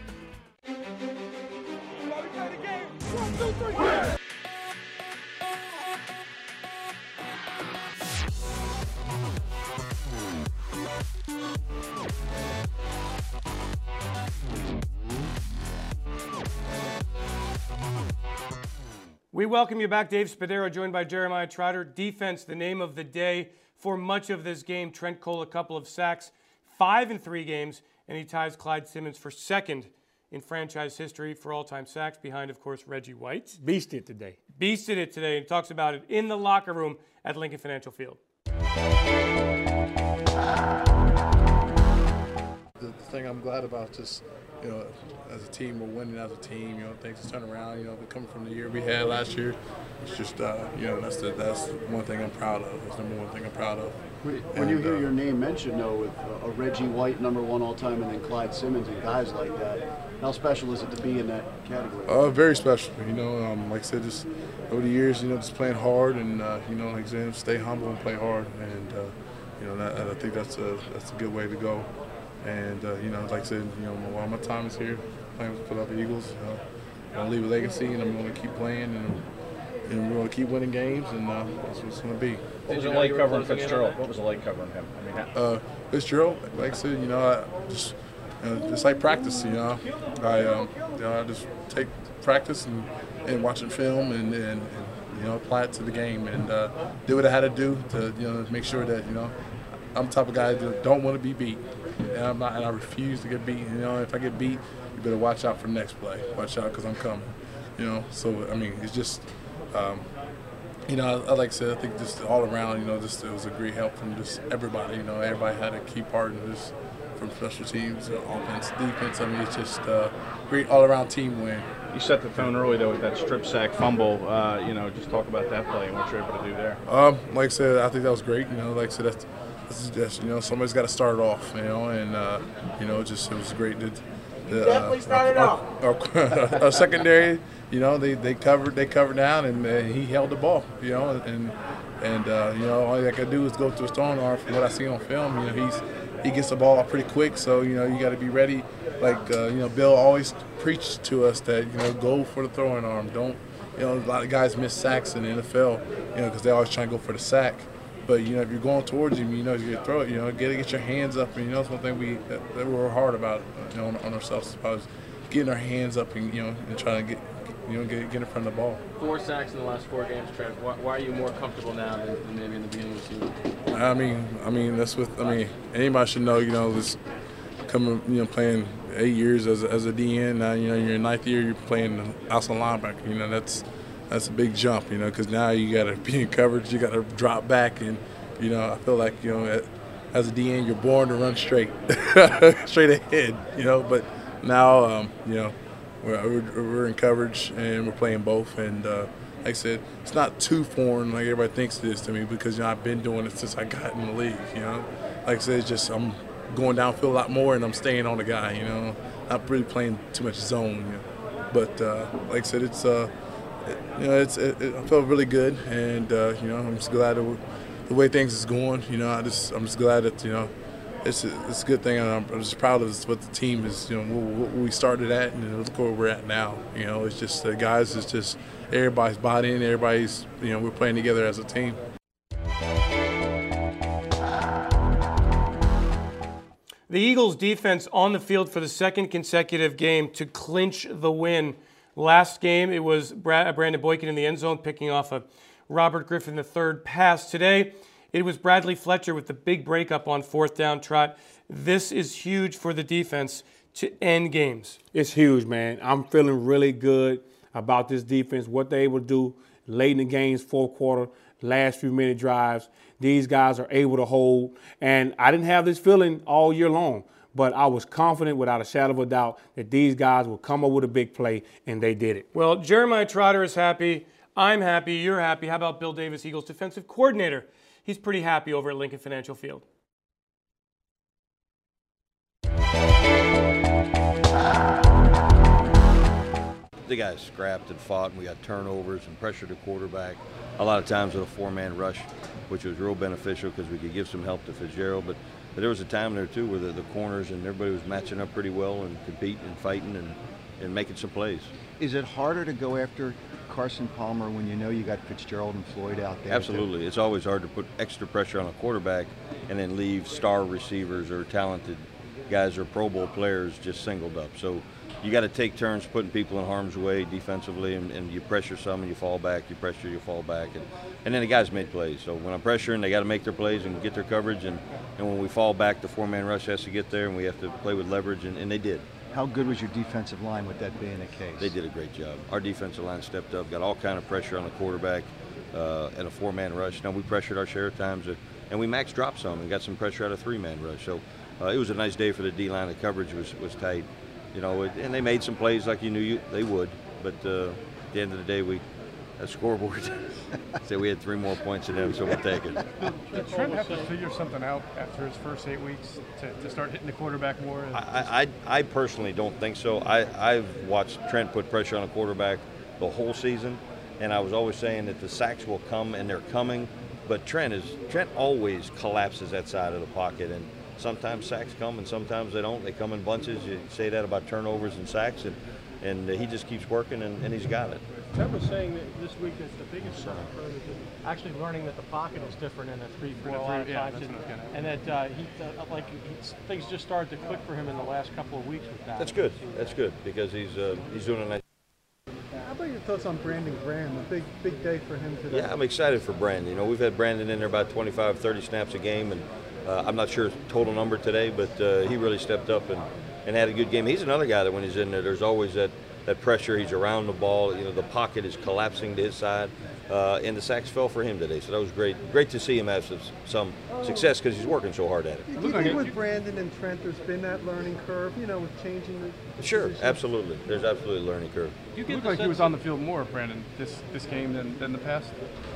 Speaker 1: We welcome you back. Dave Spadaro joined by Jeremiah Trotter. Defense, the name of the day for much of this game. Trent Cole, a couple of sacks, 5 in 3 games, and he ties Clyde Simmons for second in franchise history for all-time sacks, behind, of course, Reggie White.
Speaker 3: Beasted it today.
Speaker 1: Beasted it today, and talks about it in the locker room at Lincoln Financial Field.
Speaker 23: The thing I'm glad about is, you know, as a team, we're winning as a team. You know, things turn around. You know, coming from the year we had last year, it's just, you know, that's one thing I'm proud of. That's the number one thing I'm proud of.
Speaker 22: When you hear your name mentioned, though, with a Reggie White #1 all-time and then Clyde Simmons and guys like that, how special is it to be in that category?
Speaker 23: Very special. You know, like I said, just over the years, you know, just playing hard and, you know, like I said, stay humble and play hard. And, you know, I think that's a good way to go. And, you know, like I said, you know, while my time is here, playing with the Philadelphia Eagles, I'm going to leave a legacy, and I'm going to keep playing, and we're going to keep winning games, and that's what it's going to be.
Speaker 24: What was it like covering Fitzgerald? What was it like covering him? I mean,
Speaker 23: Fitzgerald, like I said, you know, I just like practice, you know. I just take practice and watching film and you know, apply it to the game and do what I had to do to, you know, make sure that, you know, I'm the type of guy that don't want to be beat. And I refuse to get beat. You know, if I get beat, you better watch out for the next play. Watch out, because I'm coming. You know, so I mean, it's just, you know, like I said, I think just all around, you know, just it was a great help from just everybody. You know, everybody had a key part in this, from special teams, offense, defense. I mean, it's just a great all-around team win.
Speaker 24: You set the tone early though with that strip sack fumble. You know, just talk about that play and what you're able to do there.
Speaker 23: Like I said, I think that was great. You know, like I said, that's you know, somebody's got to start it off. You know, and you know, it was great.
Speaker 21: Definitely started off.
Speaker 23: Our secondary, you know, they covered down, and he held the ball. You know, and you know, all I could do is go to his throwing arm. From what I see on film, you know, he gets the ball out pretty quick. So you know, you got to be ready. Like you know, Bill always preached to us that, you know, go for the throwing arm. Don't, you know, a lot of guys miss sacks in the NFL, you know, because they always try to go for the sack. But you know, if you're going towards him, you know, you throw it. You know, get your hands up. And you know, that's one thing that we're hard about, you know, on ourselves, about getting our hands up and, you know, and trying to get in front of the ball.
Speaker 8: 4 sacks in the last 4 games, Trev. Why are you more comfortable now than maybe in the beginning of the season?
Speaker 23: I mean that's anybody should know. You know, this coming, you know, playing 8 years as a DN. Now, you know, in your 9th year, you're playing outside linebacker. You know, that's that's a big jump, you know, because now you got to be in coverage, you got to drop back, and you know, I feel like, you know, as a DN, you're born to run straight, straight ahead, you know. But now, you know, we're in coverage and we're playing both, and like I said, it's not too foreign like everybody thinks it is to me, because, you know, I've been doing it since I got in the league, you know. Like I said, it's just I'm going downfield a lot more, and I'm staying on the guy, you know. Not really playing too much zone, you know. But like I said, it's you know, I felt really good, and you know, I'm just glad the way things is going. You know, I'm just glad that, you know, it's a good thing, and I'm just proud of what the team is. You know, what we started at, and look where we're at now. You know, it's just the guys. It's just everybody's bought in. Everybody's, you know, we're playing together as a team.
Speaker 1: The Eagles' defense on the field for the second consecutive game to clinch the win. Last game, it was Brandon Boykin in the end zone picking off a Robert Griffin III pass. Today, it was Bradley Fletcher with the big breakup on fourth down. Trot. This is huge for the defense to end games.
Speaker 3: It's huge, man. I'm feeling really good about this defense, what they're able to do late in the game's fourth quarter, last few minute drives. These guys are able to hold. And I didn't have this feeling all year long, but I was confident without a shadow of a doubt that these guys would come up with a big play, and they did it.
Speaker 1: Well, Jeremiah Trotter is happy. I'm happy. You're happy. How about Bill Davis, Eagles defensive coordinator? He's pretty happy over at Lincoln Financial Field.
Speaker 13: The guys scrapped and fought, and we got turnovers and pressured the quarterback. A lot of times with a four-man rush, which was real beneficial because we could give some help to Fitzgerald. But there was a time there, too, where the corners and everybody was matching up pretty well and competing and fighting and making some plays.
Speaker 15: Is it harder to go after Carson Palmer when you know you got Fitzgerald and Floyd out there?
Speaker 13: Absolutely. It's always hard to put extra pressure on a quarterback and then leave star receivers or talented guys or Pro Bowl players just singled up. So you got to take turns putting people in harm's way defensively, and you pressure some and you fall back, you pressure, you fall back. And then the guys made plays. So when I'm pressuring, they got to make their plays and get their coverage. And when we fall back, the four-man rush has to get there, and we have to play with leverage, and they did.
Speaker 15: How good was your defensive line with that being the case?
Speaker 13: They did a great job. Our defensive line stepped up, got all kind of pressure on the quarterback and a four-man rush. Now, we pressured our share of times, and we max dropped some and got some pressure out of three-man rush. So it was a nice day for the D-line. The coverage was tight. You know, and they made some plays like you knew they would. But at the end of the day, that scoreboard said we had 3 more points than them, so we'll take it.
Speaker 16: Did Trent have to figure something out after his first 8 weeks to start hitting the quarterback more?
Speaker 13: I personally don't think so. I've watched Trent put pressure on a quarterback the whole season, and I was always saying that the sacks will come, and they're coming. But Trent always collapses that side of the pocket, and sometimes sacks come and sometimes they don't. They come in bunches. You say that about turnovers and sacks, and he just keeps working, and he's got it.
Speaker 19: Trent was saying that this week is the biggest learning curve is actually learning that the pocket is different in a 3-4 a lot of times, and that things just started to click for him in the last couple of weeks with that.
Speaker 13: That's good. That's good because he's doing a nice.
Speaker 19: How about your thoughts on Brandon Graham? A big day for him today.
Speaker 13: Yeah, I'm excited for Brandon. You know, we've had Brandon in there about 25, 30 snaps a game, and I'm not sure total number today, but he really stepped up and had a good game. He's another guy that when he's in there, there's always that pressure. He's around the ball. You know, the pocket is collapsing to his side, and the sacks fell for him today. So that was great. Great to see him have some success because he's working so hard at it.
Speaker 19: Do you think with Brandon and Trent, there's been that learning curve, you know, with changing the
Speaker 13: Sure,
Speaker 19: position?
Speaker 13: Absolutely. There's absolutely a learning curve.
Speaker 16: You look like he was on the field more, Brandon, this game than the past?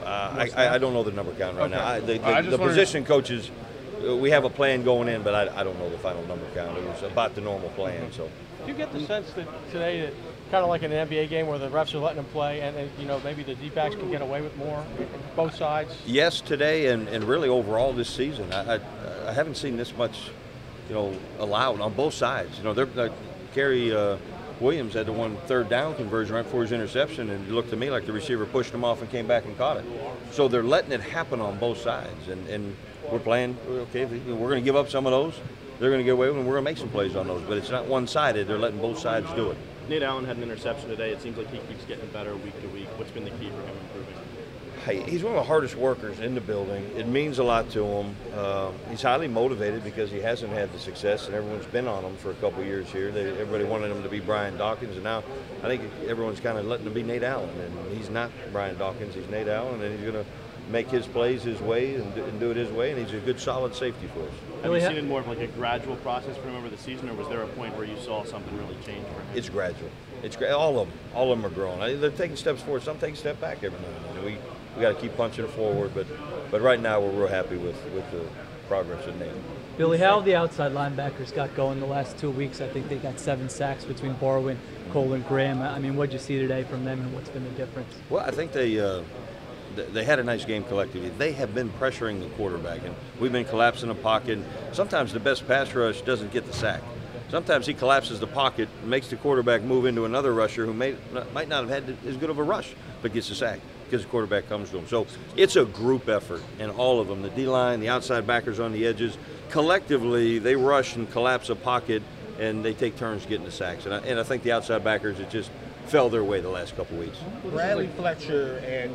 Speaker 13: I don't know the number count right now.
Speaker 16: Okay.
Speaker 13: The position coaches, we have a plan going in, but I don't know the final number count. It was about the normal plan. So.
Speaker 19: Do you get the sense that today that kind of like an NBA game where the refs are letting them play and you know, maybe the D-backs can get away with more, both sides?
Speaker 13: Yes, today and really overall this season. I haven't seen this much, you know, allowed on both sides. You know, Kerry Williams had the 1 3rd down conversion right before his interception, and it looked to me like the receiver pushed him off and came back and caught it. So they're letting it happen on both sides, and we're playing, okay, we're going to give up some of those. They're going to get away with them, and we're going to make some plays on those. But it's not one-sided. They're letting both sides do it.
Speaker 9: Nate Allen had an interception today. It seems like he keeps getting better week to week. What's been the key for him improving?
Speaker 13: Hey, he's one of the hardest workers in the building. It means a lot to him. He's highly motivated because he hasn't had the success, and everyone's been on him for a couple of years here. Everybody wanted him to be Brian Dawkins, and now I think everyone's kind of letting him be Nate Allen. And he's not Brian Dawkins, he's Nate Allen, and he's going to make his plays his way and do it his way, and he's a good, solid safety for us.
Speaker 9: Have you seen it more of like a gradual process for him over the season, or was there a point where you saw something really change for him?
Speaker 13: It's gradual. All of them are growing. They're taking steps forward. Some take a step back every now and then. We got to keep punching it forward, but right now we're real happy with the progress of Nate.
Speaker 11: Billy, how have the outside linebackers got going the last 2 weeks? I think they got 7 sacks between Barwin, Cole, and Graham. I mean, what'd you see today from them, and what's been the difference?
Speaker 13: Well, I think they had a nice game collectively. They have been pressuring the quarterback, and we've been collapsing the pocket. Sometimes the best pass rush doesn't get the sack. Sometimes he collapses the pocket, makes the quarterback move into another rusher who might not have had as good of a rush, but gets the sack because the quarterback comes to him. So it's a group effort, and all of them, the D-line, the outside backers on the edges, collectively they rush and collapse a pocket, and they take turns getting the sacks. And I think the outside backers, it just fell their way the last couple of weeks.
Speaker 14: Bradley Fletcher and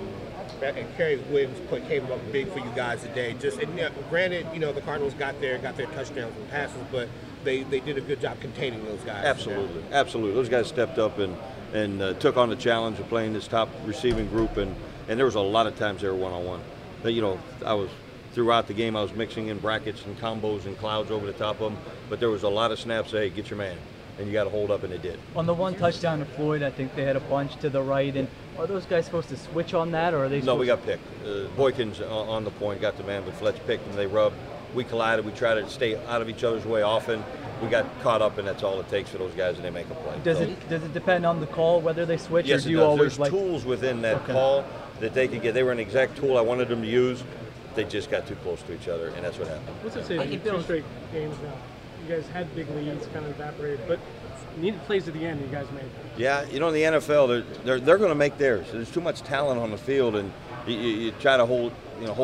Speaker 14: Kerry Williams came up big for you guys today. Granted, the Cardinals got their touchdowns and passes, but they did a good job containing those guys.
Speaker 13: Absolutely. Those guys stepped up and took on the challenge of playing this top receiving group, and there was a lot of times they were one-on-one. Throughout the game, I was mixing in brackets and combos and clouds over the top of them, but there was a lot of snaps. Hey, get your man, and you got to hold up, and they did.
Speaker 11: On the one touchdown to Floyd, I think they had a bunch to the right, and are those guys supposed to switch on that, or are they?
Speaker 13: No, we got picked. Boykins on the point got the man, but Fletch picked and they rubbed. We collided. We tried to stay out of each other's way often. We got caught up, and that's all it takes for those guys, and they make a play.
Speaker 11: Does it depend on the call whether they switch,
Speaker 13: yes,
Speaker 11: or do you always
Speaker 13: There's tools within that call that they could get. They were an exact tool I wanted them to use. They just got too close to each other, and that's what happened.
Speaker 16: What's it say? 2 straight games now. You guys had big leads, kind of evaporated, but needed plays at the end. You guys made.
Speaker 13: Yeah, in the NFL, they're going to make theirs. There's too much talent on the field, and you try to hold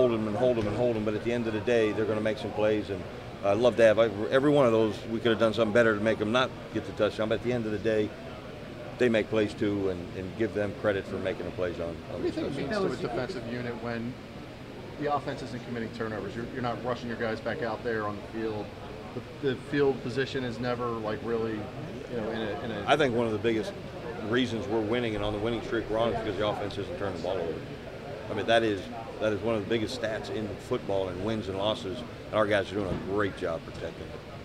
Speaker 13: them, but at the end of the day, they're going to make some plays. And I'd love to have every one of those. We could have done something better to make them not get the touchdown, but at the end of the day, they make plays too, and give them credit for making the plays on.
Speaker 24: What do you think it means to a defensive unit when the offense isn't committing turnovers? You're not rushing your guys back out there on the field. The field position is never really, in a.
Speaker 13: I think one of the biggest reasons we're winning and on the winning streak we're on is because the offense isn't turning the ball over. I mean, that is one of the biggest stats in football in wins and losses, and our guys are doing a great job protecting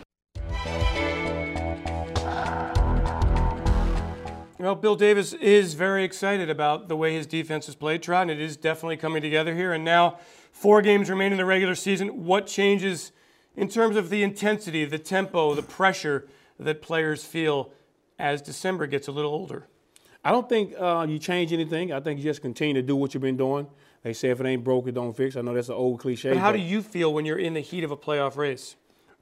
Speaker 13: it.
Speaker 1: Well, Bill Davis is very excited about the way his defense has played, Trot, and it is definitely coming together here. And now 4 games remain in the regular season. What changes in terms of the intensity, the tempo, the pressure that players feel as December gets a little older?
Speaker 3: I don't think you change anything. I think you just continue to do what you've been doing. They say if it ain't broke, it don't fix. I know that's an old cliche.
Speaker 1: But how do you feel when you're in the heat of a playoff race?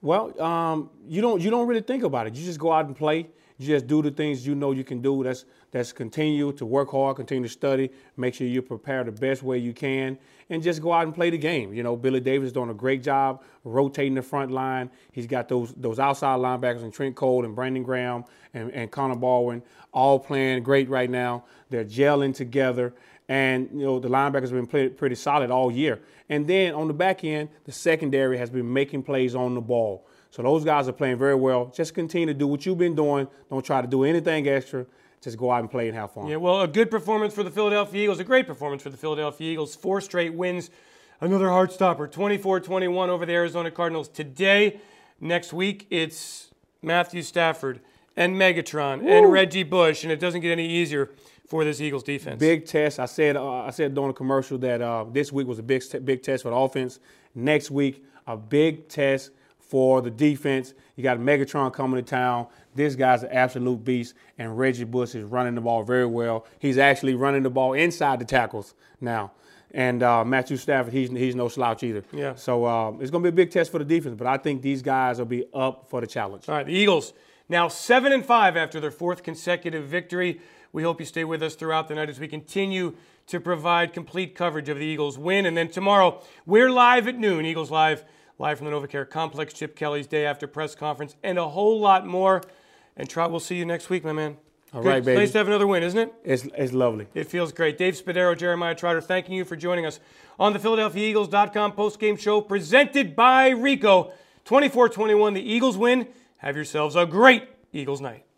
Speaker 3: Well, you don't really think about it. You just go out and play. You just do the things you know you can do. That's continue to work hard, continue to study, make sure you prepare the best way you can, and just go out and play the game. Billy Davis is doing a great job rotating the front line. He's got those outside linebackers and Trent Cole and Brandon Graham and Connor Baldwin all playing great right now. They're gelling together, and the linebackers have been playing pretty solid all year. And then on the back end, the secondary has been making plays on the ball. So those guys are playing very well. Just continue to do what you've been doing. Don't try to do anything extra. Just go out and play and have fun.
Speaker 1: Yeah, well, a good performance for the Philadelphia Eagles, a great performance for the Philadelphia Eagles. 4 straight wins, another heart stopper, 24-21 over the Arizona Cardinals today. Next week, it's Matthew Stafford and Megatron and Reggie Bush, and it doesn't get any easier for this Eagles defense.
Speaker 3: Big test. I said during the commercial that this week was a big test for the offense. Next week, a big test for the defense. You got Megatron coming to town. This guy's an absolute beast, and Reggie Bush is running the ball very well. He's actually running the ball inside the tackles now. And Matthew Stafford, he's no slouch either.
Speaker 1: Yeah.
Speaker 3: So it's going to be a big test for the defense, but I think these guys will be up for the challenge.
Speaker 1: All right, the Eagles now 7-5 after their 4th consecutive victory. We hope you stay with us throughout the night as we continue to provide complete coverage of the Eagles win. And then tomorrow, we're live at noon, Eagles Live from the NovaCare Complex, Chip Kelly's day after press conference, and a whole lot more. And Trot, we'll see you next week, my man.
Speaker 3: All
Speaker 1: Good.
Speaker 3: right, baby.
Speaker 1: Nice to have another win, isn't it?
Speaker 3: It's lovely.
Speaker 1: It feels great. Dave Spadaro, Jeremiah Trotter, thanking you for joining us on the PhiladelphiaEagles.com postgame show presented by Ricoh. 24-21, the Eagles win. Have yourselves a great Eagles night.